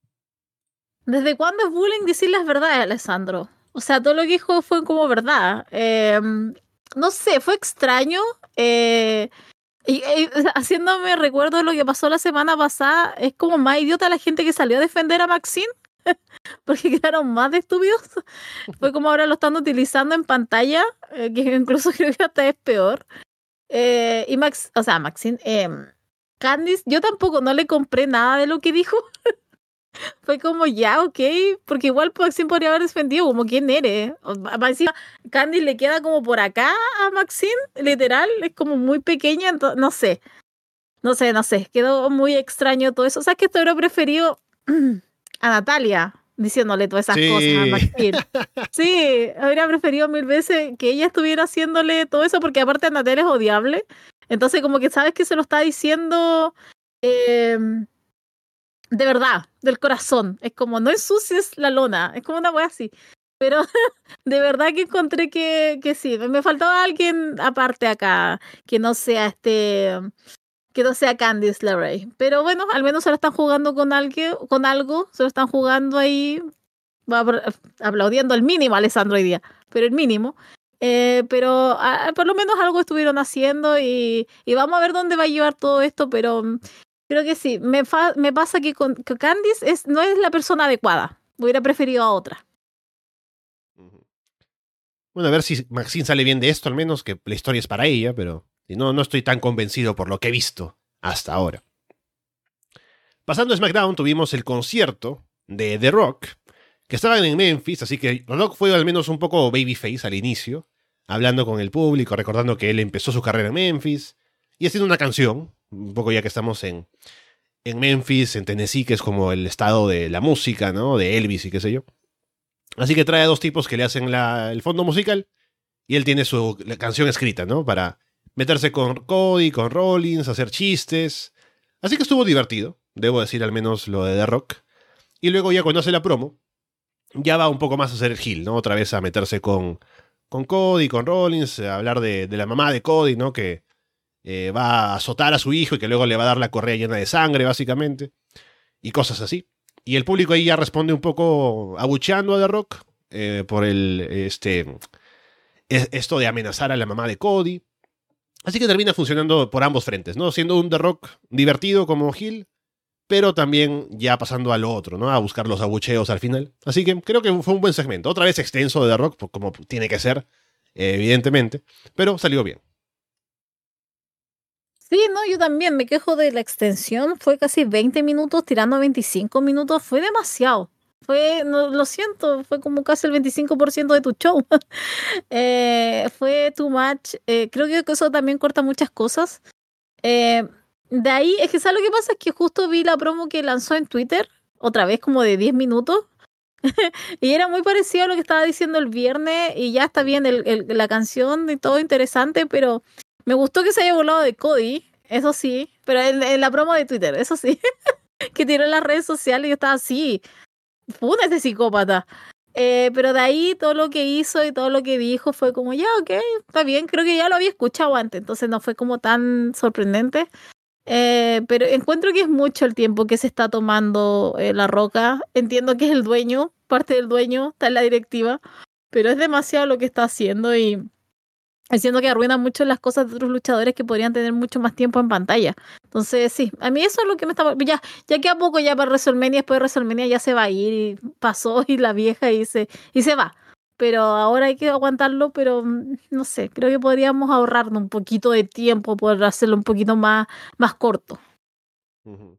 ¿Desde cuándo es bullying decir las verdades, Alessandro? O sea, todo lo que dijo fue como verdad. Eh, no sé, fue extraño. Eh, y, y, haciéndome recuerdo de lo que pasó la semana pasada, es como más idiota la gente que salió a defender a Maxine, porque quedaron más de estúpidos. Fue como ahora lo están utilizando en pantalla, eh, que incluso creo que hasta es peor. Eh, y Max, o sea, Maxine, eh, Candice, yo tampoco no le compré nada de lo que dijo. Fue como, ya, ok, porque igual Maxine podría haber defendido como, ¿quién eres? Más encima, Candice le queda como por acá a Maxine, literal, es como muy pequeña, entonces, no sé, no sé, no sé, quedó muy extraño todo eso. O sea, es que esto hubiera preferido a Natalia diciéndole todas esas sí. cosas a Maxine. Sí, habría preferido mil veces que ella estuviera haciéndole todo eso, porque aparte Natalia es odiable, entonces como que sabes que se lo está diciendo... Eh, de verdad, del corazón. Es como, no ensucies la lona, es como una wea así. Pero de verdad que encontré que, que sí, me faltaba alguien aparte acá, que no sea este, que no sea Candice LeRae. Pero bueno, al menos se lo están jugando con algo, con algo, se lo están jugando ahí, va aplaudiendo el mínimo Alessandro hoy día, pero el mínimo. Eh, pero a, por lo menos algo estuvieron haciendo y, y vamos a ver dónde va a llevar todo esto, pero um, creo que sí, me, fa, me pasa que, con, que Candice es, no es la persona adecuada, hubiera preferido a otra. Bueno, a ver si Maxine sale bien de esto, al menos, que la historia es para ella, pero no, no estoy tan convencido por lo que he visto hasta ahora. Pasando a SmackDown, tuvimos el concierto de The Rock, que estaban en Memphis, así que The Rock fue al menos un poco babyface al inicio, hablando con el público, recordando que él empezó su carrera en Memphis, y haciendo una canción, un poco ya que estamos en, en Memphis, en Tennessee, que es como el estado de la música, ¿no? De Elvis y qué sé yo. Así que trae a dos tipos que le hacen la, el fondo musical, y él tiene su la canción escrita, ¿no? Para meterse con Cody, con Rollins, hacer chistes. Así que estuvo divertido, debo decir al menos lo de The Rock. Y luego ya cuando hace la promo, ya va un poco más a hacer el heel, ¿no? Otra vez a meterse con, con Cody, con Rollins, a hablar de, de la mamá de Cody, ¿no? Que eh, va a azotar a su hijo y que luego le va a dar la correa llena de sangre, básicamente. Y cosas así. Y el público ahí ya responde un poco abucheando a The Rock eh, por el este esto de amenazar a la mamá de Cody. Así que termina funcionando por ambos frentes, ¿no? Siendo un The Rock divertido como heel, pero también ya pasando a lo otro, ¿no? A buscar los abucheos al final. Así que creo que fue un buen segmento. Otra vez extenso de The Rock, como tiene que ser, eh, evidentemente, pero salió bien. Sí, no, yo también me quejo de la extensión. Fue casi veinte minutos, tirando a veinticinco minutos. Fue demasiado. Fue, no, lo siento, fue como casi el veinticinco por ciento de tu show. eh, fue too much. Eh, creo que eso también corta muchas cosas. Eh, de ahí, es que ¿sabes lo que pasa? Es que justo vi la promo que lanzó en Twitter, otra vez como de diez minutos. Y era muy parecido a lo que estaba diciendo el viernes. Y ya está bien el, el, la canción y todo interesante, pero... Me gustó que se haya burlado de Cody, eso sí, pero en, en la promo de Twitter, eso sí, que tiró en las redes sociales y yo estaba así, fue ese psicópata. Eh, pero de ahí todo lo que hizo y todo lo que dijo fue como, ya, ok, está bien, creo que ya lo había escuchado antes, entonces no fue como tan sorprendente. Eh, pero encuentro que es mucho el tiempo que se está tomando eh, La Roca. Entiendo que es el dueño, parte del dueño, está en la directiva, pero es demasiado lo que está haciendo y... Haciendo que arruina mucho las cosas de otros luchadores que podrían tener mucho más tiempo en pantalla. Entonces, sí, a mí eso es lo que me está... Ya, ya que a poco ya para WrestleMania, después de WrestleMania ya se va a ir, y pasó y la vieja y se, y se va. Pero ahora hay que aguantarlo, pero no sé, creo que podríamos ahorrarnos un poquito de tiempo, poder hacerlo un poquito más, más corto. Uh-huh.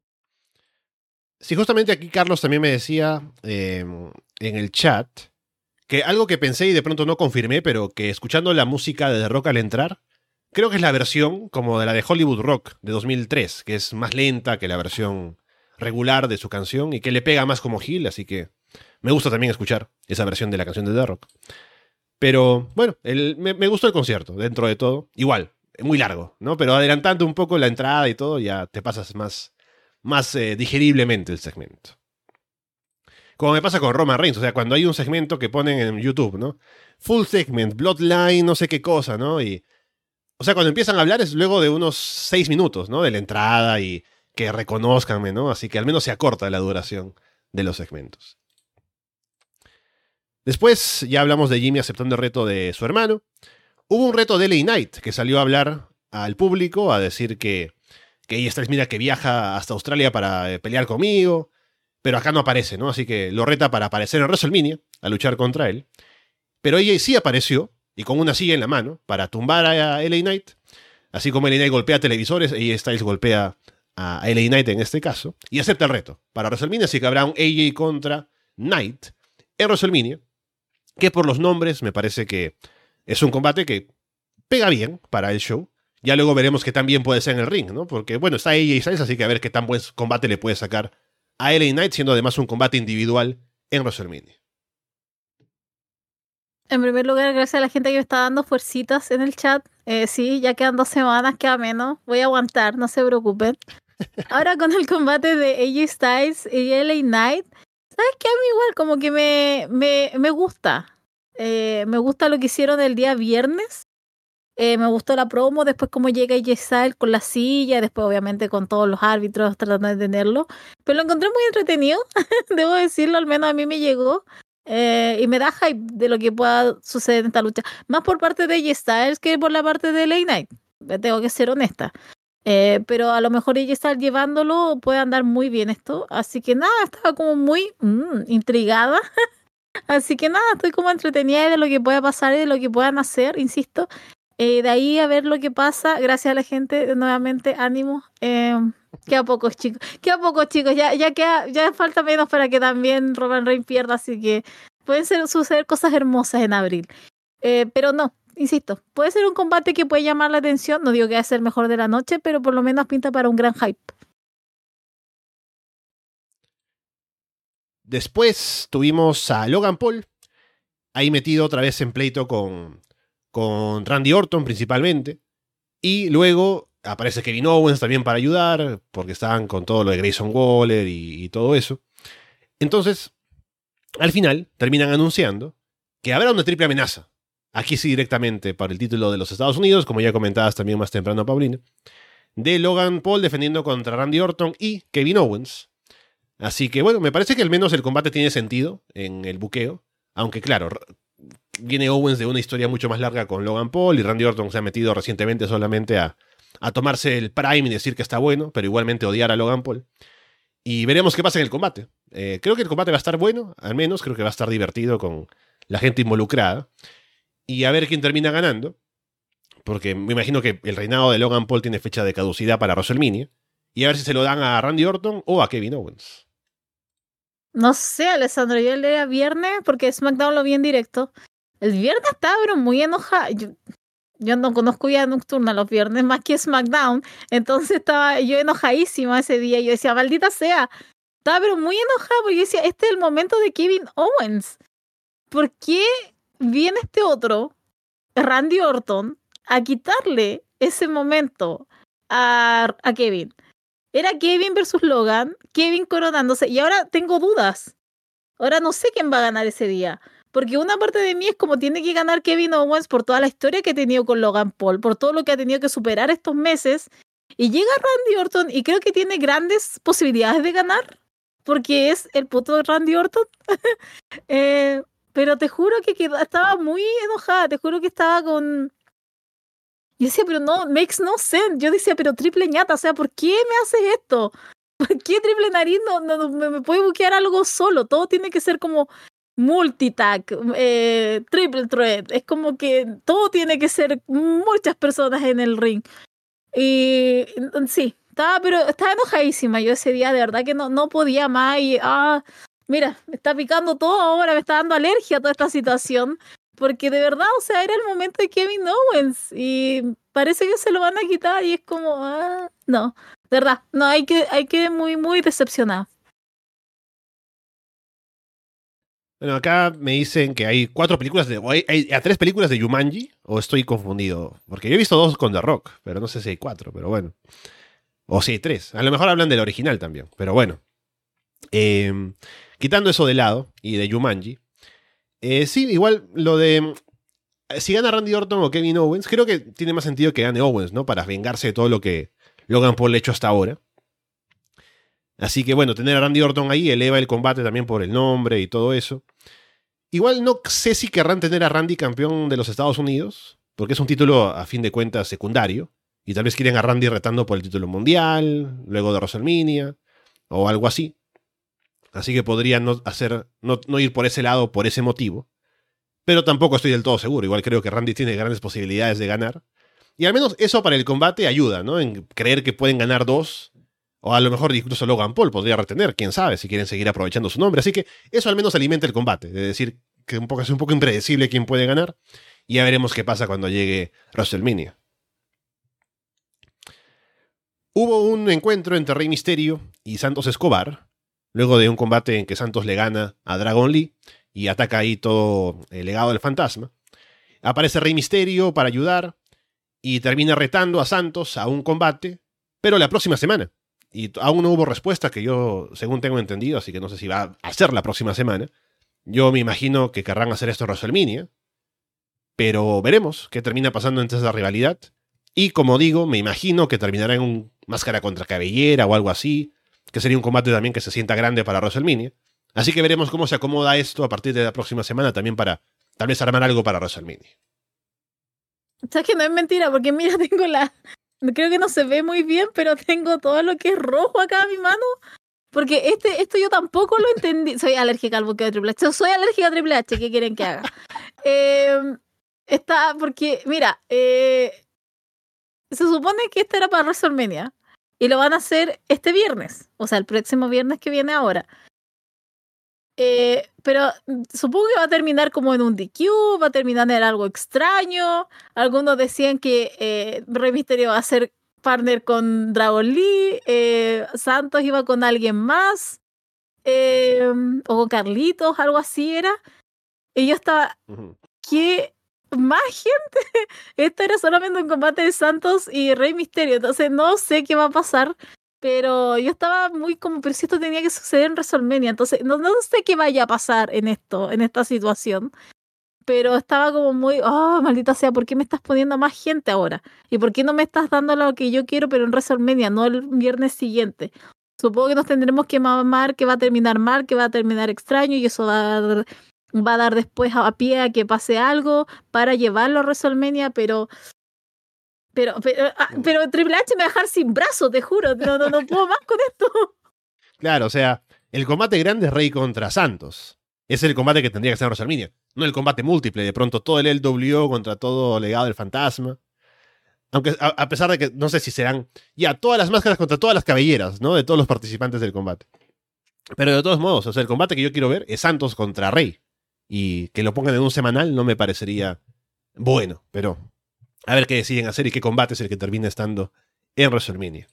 Sí, justamente aquí Carlos también me decía eh, en el chat que algo que pensé y de pronto no confirmé, pero que escuchando la música de The Rock al entrar, creo que es la versión como de la de Hollywood Rock de dos mil tres, que es más lenta que la versión regular de su canción y que le pega más como heel, así que me gusta también escuchar esa versión de la canción de The Rock. Pero bueno, el, me, me gustó el concierto, dentro de todo. Igual, muy largo, ¿no? Pero adelantando un poco la entrada y todo, ya te pasas más, más eh, digeriblemente el segmento. Como me pasa con Roman Reigns, o sea, cuando hay un segmento que ponen en YouTube, ¿no? Full segment, Bloodline, no sé qué cosa, ¿no? Y, o sea, cuando empiezan a hablar es luego de unos seis minutos, ¿no? De la entrada y que reconozcanme, ¿no? Así que al menos se acorta la duración de los segmentos. Después ya hablamos de Jimmy aceptando el reto de su hermano. Hubo un reto de L A Knight que salió a hablar al público, a decir que, que ella está, mira, que viaja hasta Australia para eh, pelear conmigo. Pero acá no aparece, ¿no? Así que lo reta para aparecer en WrestleMania, a luchar contra él. Pero ella sí apareció, y con una silla en la mano, para tumbar a L A Knight. Así como L A Knight golpea televisores, A J Styles golpea a L A Knight en este caso. Y acepta el reto para WrestleMania, así que habrá un A J contra Knight en WrestleMania. Que por los nombres me parece que es un combate que pega bien para el show. Ya luego veremos qué tan bien puede ser en el ring, ¿no? Porque, bueno, está A J Styles, así que a ver qué tan buen combate le puede sacar a L A Knight, siendo además un combate individual en WrestleMania. En primer lugar, gracias a la gente que me está dando fuercitas en el chat. Eh, sí, ya quedan dos semanas, queda menos. Voy a aguantar, no se preocupen. ahora con el combate de A J Styles y L A Knight, ¿sabes qué? A mí igual como que me, me, me gusta. Eh, me gusta lo que hicieron el día viernes. Eh, me gustó la promo, después cómo llega A J Styles con la silla, después obviamente con todos los árbitros tratando de tenerlo. Pero lo encontré muy entretenido, debo decirlo, al menos a mí me llegó. Eh, y me da hype de lo que pueda suceder en esta lucha. Más por parte de A J Styles que por la parte de L A Knight. Tengo que ser honesta. Eh, pero a lo mejor ella está llevándolo, puede andar muy bien esto. Así que nada, estaba como muy mm, intrigada. Así que nada, estoy como entretenida de lo que pueda pasar y de lo que puedan hacer, insisto. Eh, de ahí a ver lo que pasa. Gracias a la gente, nuevamente, ánimo. Eh, queda pocos, chicos. Queda pocos, chicos. Ya, ya, queda, ya falta menos para que también Roman Reigns pierda. Así que pueden ser, suceder cosas hermosas en abril. Eh, pero no. Insisto, puede ser un combate que puede llamar la atención. No digo que va a ser el mejor de la noche, pero por lo menos pinta para un gran hype. Después tuvimos a Logan Paul, ahí metido otra vez en pleito con, con Randy Orton principalmente. Y luego aparece Kevin Owens también para ayudar, porque estaban con todo lo de Grayson Waller y, y todo eso. Entonces, al final, terminan anunciando que habrá una triple amenaza. Aquí sí directamente para el título de los Estados Unidos, como ya comentabas también más temprano, Paulina, de Logan Paul defendiendo contra Randy Orton y Kevin Owens. Así que bueno, me parece que al menos el combate tiene sentido en el buqueo, aunque claro, viene Owens de una historia mucho más larga con Logan Paul y Randy Orton se ha metido recientemente solamente a, a tomarse el Prime y decir que está bueno, pero igualmente odiar a Logan Paul. Y veremos qué pasa en el combate. Eh, creo que el combate va a estar bueno, al menos creo que va a estar divertido con la gente involucrada. Y a ver quién termina ganando. Porque me imagino que el reinado de Logan Paul tiene fecha de caducidad para WrestleMania. Y a ver si se lo dan a Randy Orton o a Kevin Owens. No sé, Alessandro, yo el día viernes, porque SmackDown lo vi en directo. El viernes estaba pero muy enojada. Yo, yo no conozco vida nocturna los viernes más que SmackDown. Entonces estaba yo enojadísima ese día. Yo decía, maldita sea. Estaba pero muy enojada porque yo decía, este es el momento de Kevin Owens. ¿Por qué viene este otro, Randy Orton, a quitarle ese momento a, a Kevin? Era Kevin versus Logan, Kevin coronándose, y ahora tengo dudas. Ahora no sé quién va a ganar ese día. Porque una parte de mí es como tiene que ganar Kevin Owens por toda la historia que ha tenido con Logan Paul, por todo lo que ha tenido que superar estos meses. Y llega Randy Orton y creo que tiene grandes posibilidades de ganar, porque es el puto de Randy Orton. eh, pero te juro que quedó, estaba muy enojada, te juro que estaba con... Yo decía, pero no, makes no sense. Yo decía, pero triple ñata, o sea, ¿por qué me haces esto? ¿Por qué triple nariz no, no me, me puede buquear algo solo? Todo tiene que ser como multitag, eh, triple threat. Es como que todo tiene que ser muchas personas en el ring. Y sí, estaba, pero estaba enojadísima yo ese día, de verdad que no, no podía más. Y, ah, mira, me está picando todo ahora, me está dando alergia a toda esta situación. Porque de verdad, o sea, era el momento de Kevin Owens y parece que se lo van a quitar y es como, ah, no, de verdad, no, hay que, hay que muy, muy decepcionado. Bueno, acá me dicen que hay cuatro películas de... O hay, hay a tres películas de Jumanji, o estoy confundido. Porque yo he visto dos con The Rock, pero no sé si hay cuatro, pero bueno. O si hay tres. A lo mejor hablan del original también, pero bueno. Eh, quitando eso de lado y de Jumanji, eh, sí, igual lo de... Si gana Randy Orton o Kevin Owens, creo que tiene más sentido que gane Owens, ¿no? Para vengarse de todo lo que Logan Paul ha hecho hasta ahora. Así que bueno, tener a Randy Orton ahí eleva el combate también por el nombre y todo eso. Igual no sé si querrán tener a Randy campeón de los Estados Unidos, porque es un título a fin de cuentas secundario. Y tal vez quieren a Randy retando por el título mundial, luego de WrestleMania, o algo así. Así que podrían no, hacer, no, no ir por ese lado por ese motivo. Pero tampoco estoy del todo seguro. Igual creo que Randy tiene grandes posibilidades de ganar. Y al menos eso para el combate ayuda, ¿no? En creer que pueden ganar dos. O a lo mejor incluso Logan Paul podría retener, quién sabe, si quieren seguir aprovechando su nombre. Así que eso al menos alimenta el combate. De decir que un poco, es un poco impredecible quién puede ganar. Y ya veremos qué pasa cuando llegue WrestleMania. Hubo un encuentro entre Rey Mysterio y Santos Escobar. Luego de un combate en que Santos le gana a Dragon Lee y ataca ahí todo el legado del fantasma. Aparece Rey Mysterio para ayudar y termina retando a Santos a un combate, pero la próxima semana. y aún no hubo respuesta que yo, según tengo entendido, así que no sé si va a ser la próxima semana. Yo me imagino que querrán hacer esto en WrestleMania, pero veremos qué termina pasando entre esa rivalidad. Y como digo, me imagino que terminará en un máscara contra cabellera o algo así, que sería un combate también que se sienta grande para WrestleMania. Así que veremos cómo se acomoda esto a partir de la próxima semana también para tal vez armar algo para WrestleMania. ¿Sabes que no es mentira? Porque mira, tengo la... Creo que no se ve muy bien, pero tengo todo lo que es rojo acá en mi mano. Porque este, esto yo tampoco lo entendí. Soy alérgica al buqueo de Triple H. Soy alérgica a Triple H. ¿Qué quieren que haga? eh, está, porque, mira, eh, se supone que este era para WrestleMania. Y lo van a hacer este viernes. O sea, el próximo viernes que viene ahora. Eh, pero supongo que va a terminar como en un D Q, va a terminar en algo extraño. Algunos decían que eh, Rey Mysterio va a ser partner con Dragon Lee, eh, Santos iba con alguien más, eh, o con Carlitos, algo así era. Y yo estaba, uh-huh. ¿Qué más gente? Esto era solamente un combate de Santos y Rey Mysterio, entonces no sé qué va a pasar. Pero yo estaba muy como, pero si esto tenía que suceder en WrestleMania, entonces no, no sé qué vaya a pasar en esto, en esta situación. Pero estaba como muy, oh, maldita sea, ¿por qué me estás poniendo más gente ahora? ¿Y por qué no me estás dando lo que yo quiero, pero en WrestleMania, no el viernes siguiente? Supongo que nos tendremos que mamar, que va a terminar mal, que va a terminar extraño, y eso va a dar, va a dar después a pie a que pase algo para llevarlo a WrestleMania, pero... Pero, pero, ah, pero Triple H me va a dejar sin brazos, te juro. No, no, no puedo más con esto. Claro, o sea, el combate grande es Rey contra Santos. Es el combate que tendría que ser en WrestleMania. No el combate múltiple, de pronto todo el L W O contra todo Legado del Fantasma. Aunque a, a pesar de que no sé si serán ya todas las máscaras contra todas las cabelleras, ¿no? De todos los participantes del combate. Pero de todos modos, o sea, el combate que yo quiero ver es Santos contra Rey. Y que lo pongan en un semanal no me parecería bueno, pero... A ver qué deciden hacer y qué combate es el que termina estando en WrestleMania.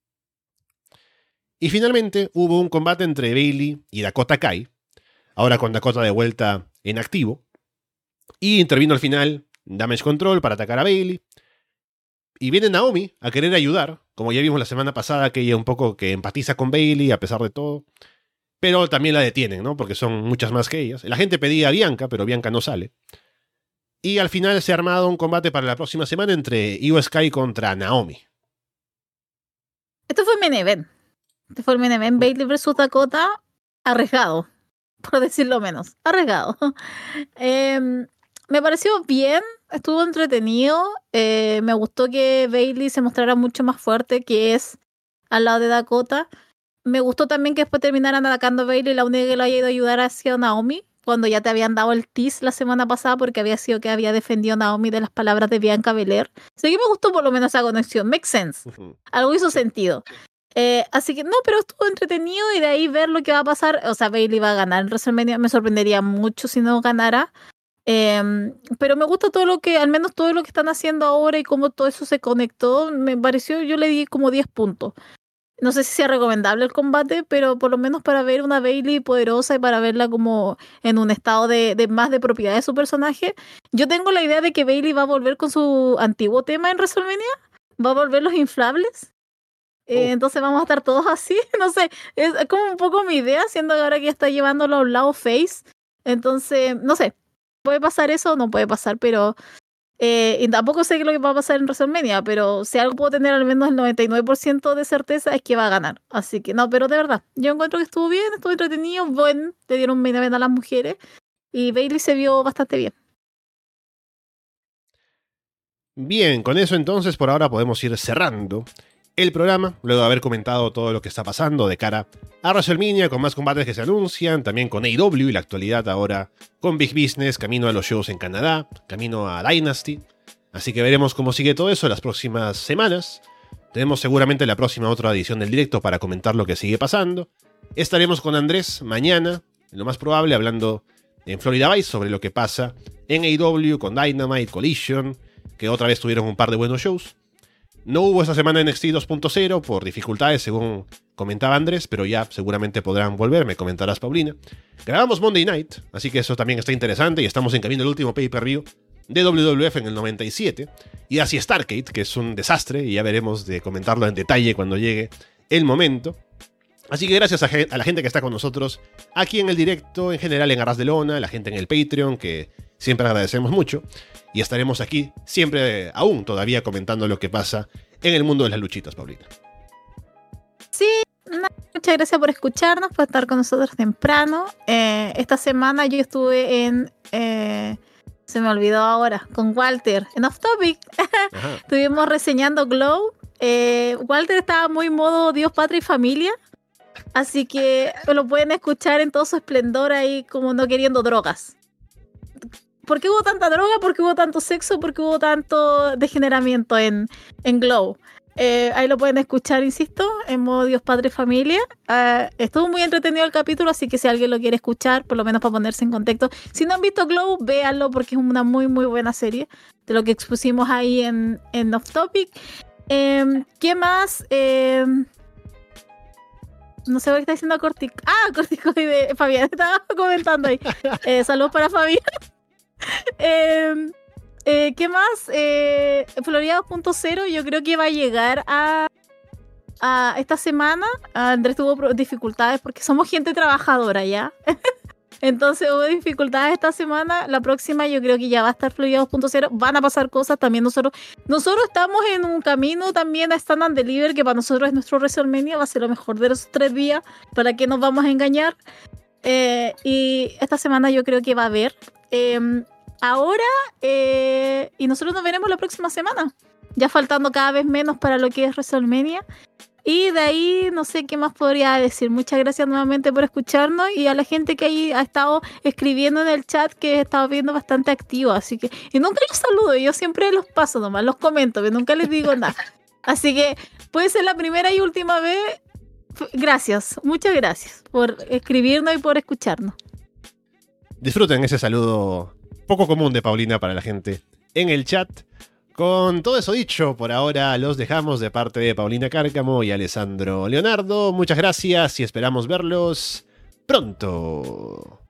Y finalmente hubo un combate entre Bayley y Dakota Kai, ahora con Dakota de vuelta en activo. Y intervino al final Damage Control para atacar a Bayley. Y viene Naomi a querer ayudar, como ya vimos la semana pasada, que ella un poco que empatiza con Bayley a pesar de todo. Pero también la detienen, ¿no? Porque son muchas más que ellas. La gente pedía a Bianca, pero Bianca no sale. Y al final se ha armado un combate para la próxima semana entre Io Sky contra Naomi. Esto fue main event. Este fue el main event. Bayley versus Dakota. Arriesgado, por decirlo menos. Arriesgado. Eh, me pareció bien. Estuvo entretenido. Eh, me gustó que Bayley se mostrara mucho más fuerte, que es al lado de Dakota. Me gustó también que después terminaran atacando a Bayley y la única que lo haya ido a ayudar ha sido Naomi, cuando ya te habían dado el tease la semana pasada porque había sido que había defendido a Naomi de las palabras de Bianca Belair. Así que me gustó por lo menos esa conexión. Make sense. Uh-huh. Algo hizo sentido. Eh, así que no, pero estuvo entretenido y de ahí ver lo que va a pasar. O sea, Bayley va a ganar en WrestleMania. Me sorprendería mucho si no ganara. Eh, pero me gusta todo lo que, al menos todo lo que están haciendo ahora y cómo todo eso se conectó. Me pareció, yo le di como diez puntos. No sé si sea recomendable el combate, pero por lo menos para ver una Bayley poderosa y para verla como en un estado de, de más de propiedad de su personaje. Yo tengo la idea de que Bayley va a volver con su antiguo tema en WrestleMania. Va a volver los inflables. Eh, oh. Entonces vamos a estar todos así. No sé, es como un poco mi idea, siendo que ahora que ya está llevándolo a un lado face. Entonces, no sé, puede pasar eso o no puede pasar, pero... Eh, y tampoco sé qué es lo que va a pasar en WrestleMania, pero si algo puedo tener al menos el noventa y nueve por ciento de certeza es que va a ganar. Así que no, pero de verdad, yo encuentro que estuvo bien, estuvo entretenido, bueno, le dieron main event a las mujeres y Bayley se vio bastante bien. Bien, con eso entonces por ahora podemos ir cerrando el programa, luego de haber comentado todo lo que está pasando de cara a WrestleMania, con más combates que se anuncian, también con A E W y la actualidad ahora con Big Business, camino a los shows en Canadá, camino a Dynasty. Así que veremos cómo sigue todo eso en las próximas semanas. Tenemos seguramente la próxima otra edición del directo para comentar lo que sigue pasando. Estaremos con Andrés mañana, lo más probable, hablando en Florida Vice sobre lo que pasa en A E W con Dynamite, Collision, que otra vez tuvieron un par de buenos shows. No hubo esta semana N X T dos punto cero por dificultades, según comentaba Andrés, pero ya seguramente podrán volver, me comentarás, Paulina. Grabamos Monday Night, así que eso también está interesante y estamos en camino al último pay-per-view de W W F en el noventa y siete. Y así Starrcade, que es un desastre, y ya veremos de comentarlo en detalle cuando llegue el momento. Así que gracias a, a la gente que está con nosotros aquí en el directo, en general en Arras de Lona, la gente en el Patreon, que siempre agradecemos mucho. Y estaremos aquí siempre, aún todavía, comentando lo que pasa en el mundo de las luchitas, Paulina. Sí, no, muchas gracias por escucharnos, por estar con nosotros temprano. Eh, esta semana yo estuve en... Eh, se me olvidó ahora, con Walter, en Off Topic. Estuvimos reseñando Glow. Eh, Walter estaba muy modo Dios, Patria y Familia. Así que lo pueden escuchar en todo su esplendor ahí, como no queriendo drogas. ¿Por qué hubo tanta droga? ¿Por qué hubo tanto sexo? ¿Por qué hubo tanto degeneramiento en, en Glow? Eh, ahí lo pueden escuchar, insisto, en modo Dios, Padre y Familia. Uh, estuvo muy entretenido el capítulo, así que si alguien lo quiere escuchar, por lo menos para ponerse en contexto. Si no han visto Glow, véanlo porque es una muy, muy buena serie de lo que expusimos ahí en, en Off Topic. Eh, ¿Qué más? Eh, no sé lo que está diciendo Cortico. Ah, Cortico de Fabián, estaba comentando ahí. Eh, saludos para Fabián. eh, eh, ¿Qué más? Eh, Florida dos punto cero yo creo que va a llegar a, a esta semana. Andrés tuvo dificultades porque somos gente trabajadora ya. Entonces hubo dificultades esta semana. La próxima yo creo que ya va a estar Florida dos punto cero. Van a pasar cosas también. Nosotros nosotros estamos en un camino también a Stand and Deliver, que para nosotros es nuestro WrestleMania. Va a ser lo mejor de los tres días. ¿Para qué nos vamos a engañar? Eh, y esta semana yo creo que va a haber. Eh, ahora, eh, y nosotros nos veremos la próxima semana. Ya faltando cada vez menos para lo que es WrestleMania. Y de ahí no sé qué más podría decir. Muchas gracias nuevamente por escucharnos y a la gente que ahí ha estado escribiendo en el chat, que he estado viendo bastante activo. Así que, y nunca los saludo, yo siempre los paso nomás, los comento, pero nunca les digo nada. Así que puede ser la primera y última vez. Gracias, muchas gracias por escribirnos y por escucharnos. Disfruten ese saludo poco común de Paulina para la gente en el chat. Con todo eso dicho, por ahora los dejamos de parte de Paulina Cárcamo y Alessandro Leonardo. Muchas gracias y esperamos verlos pronto.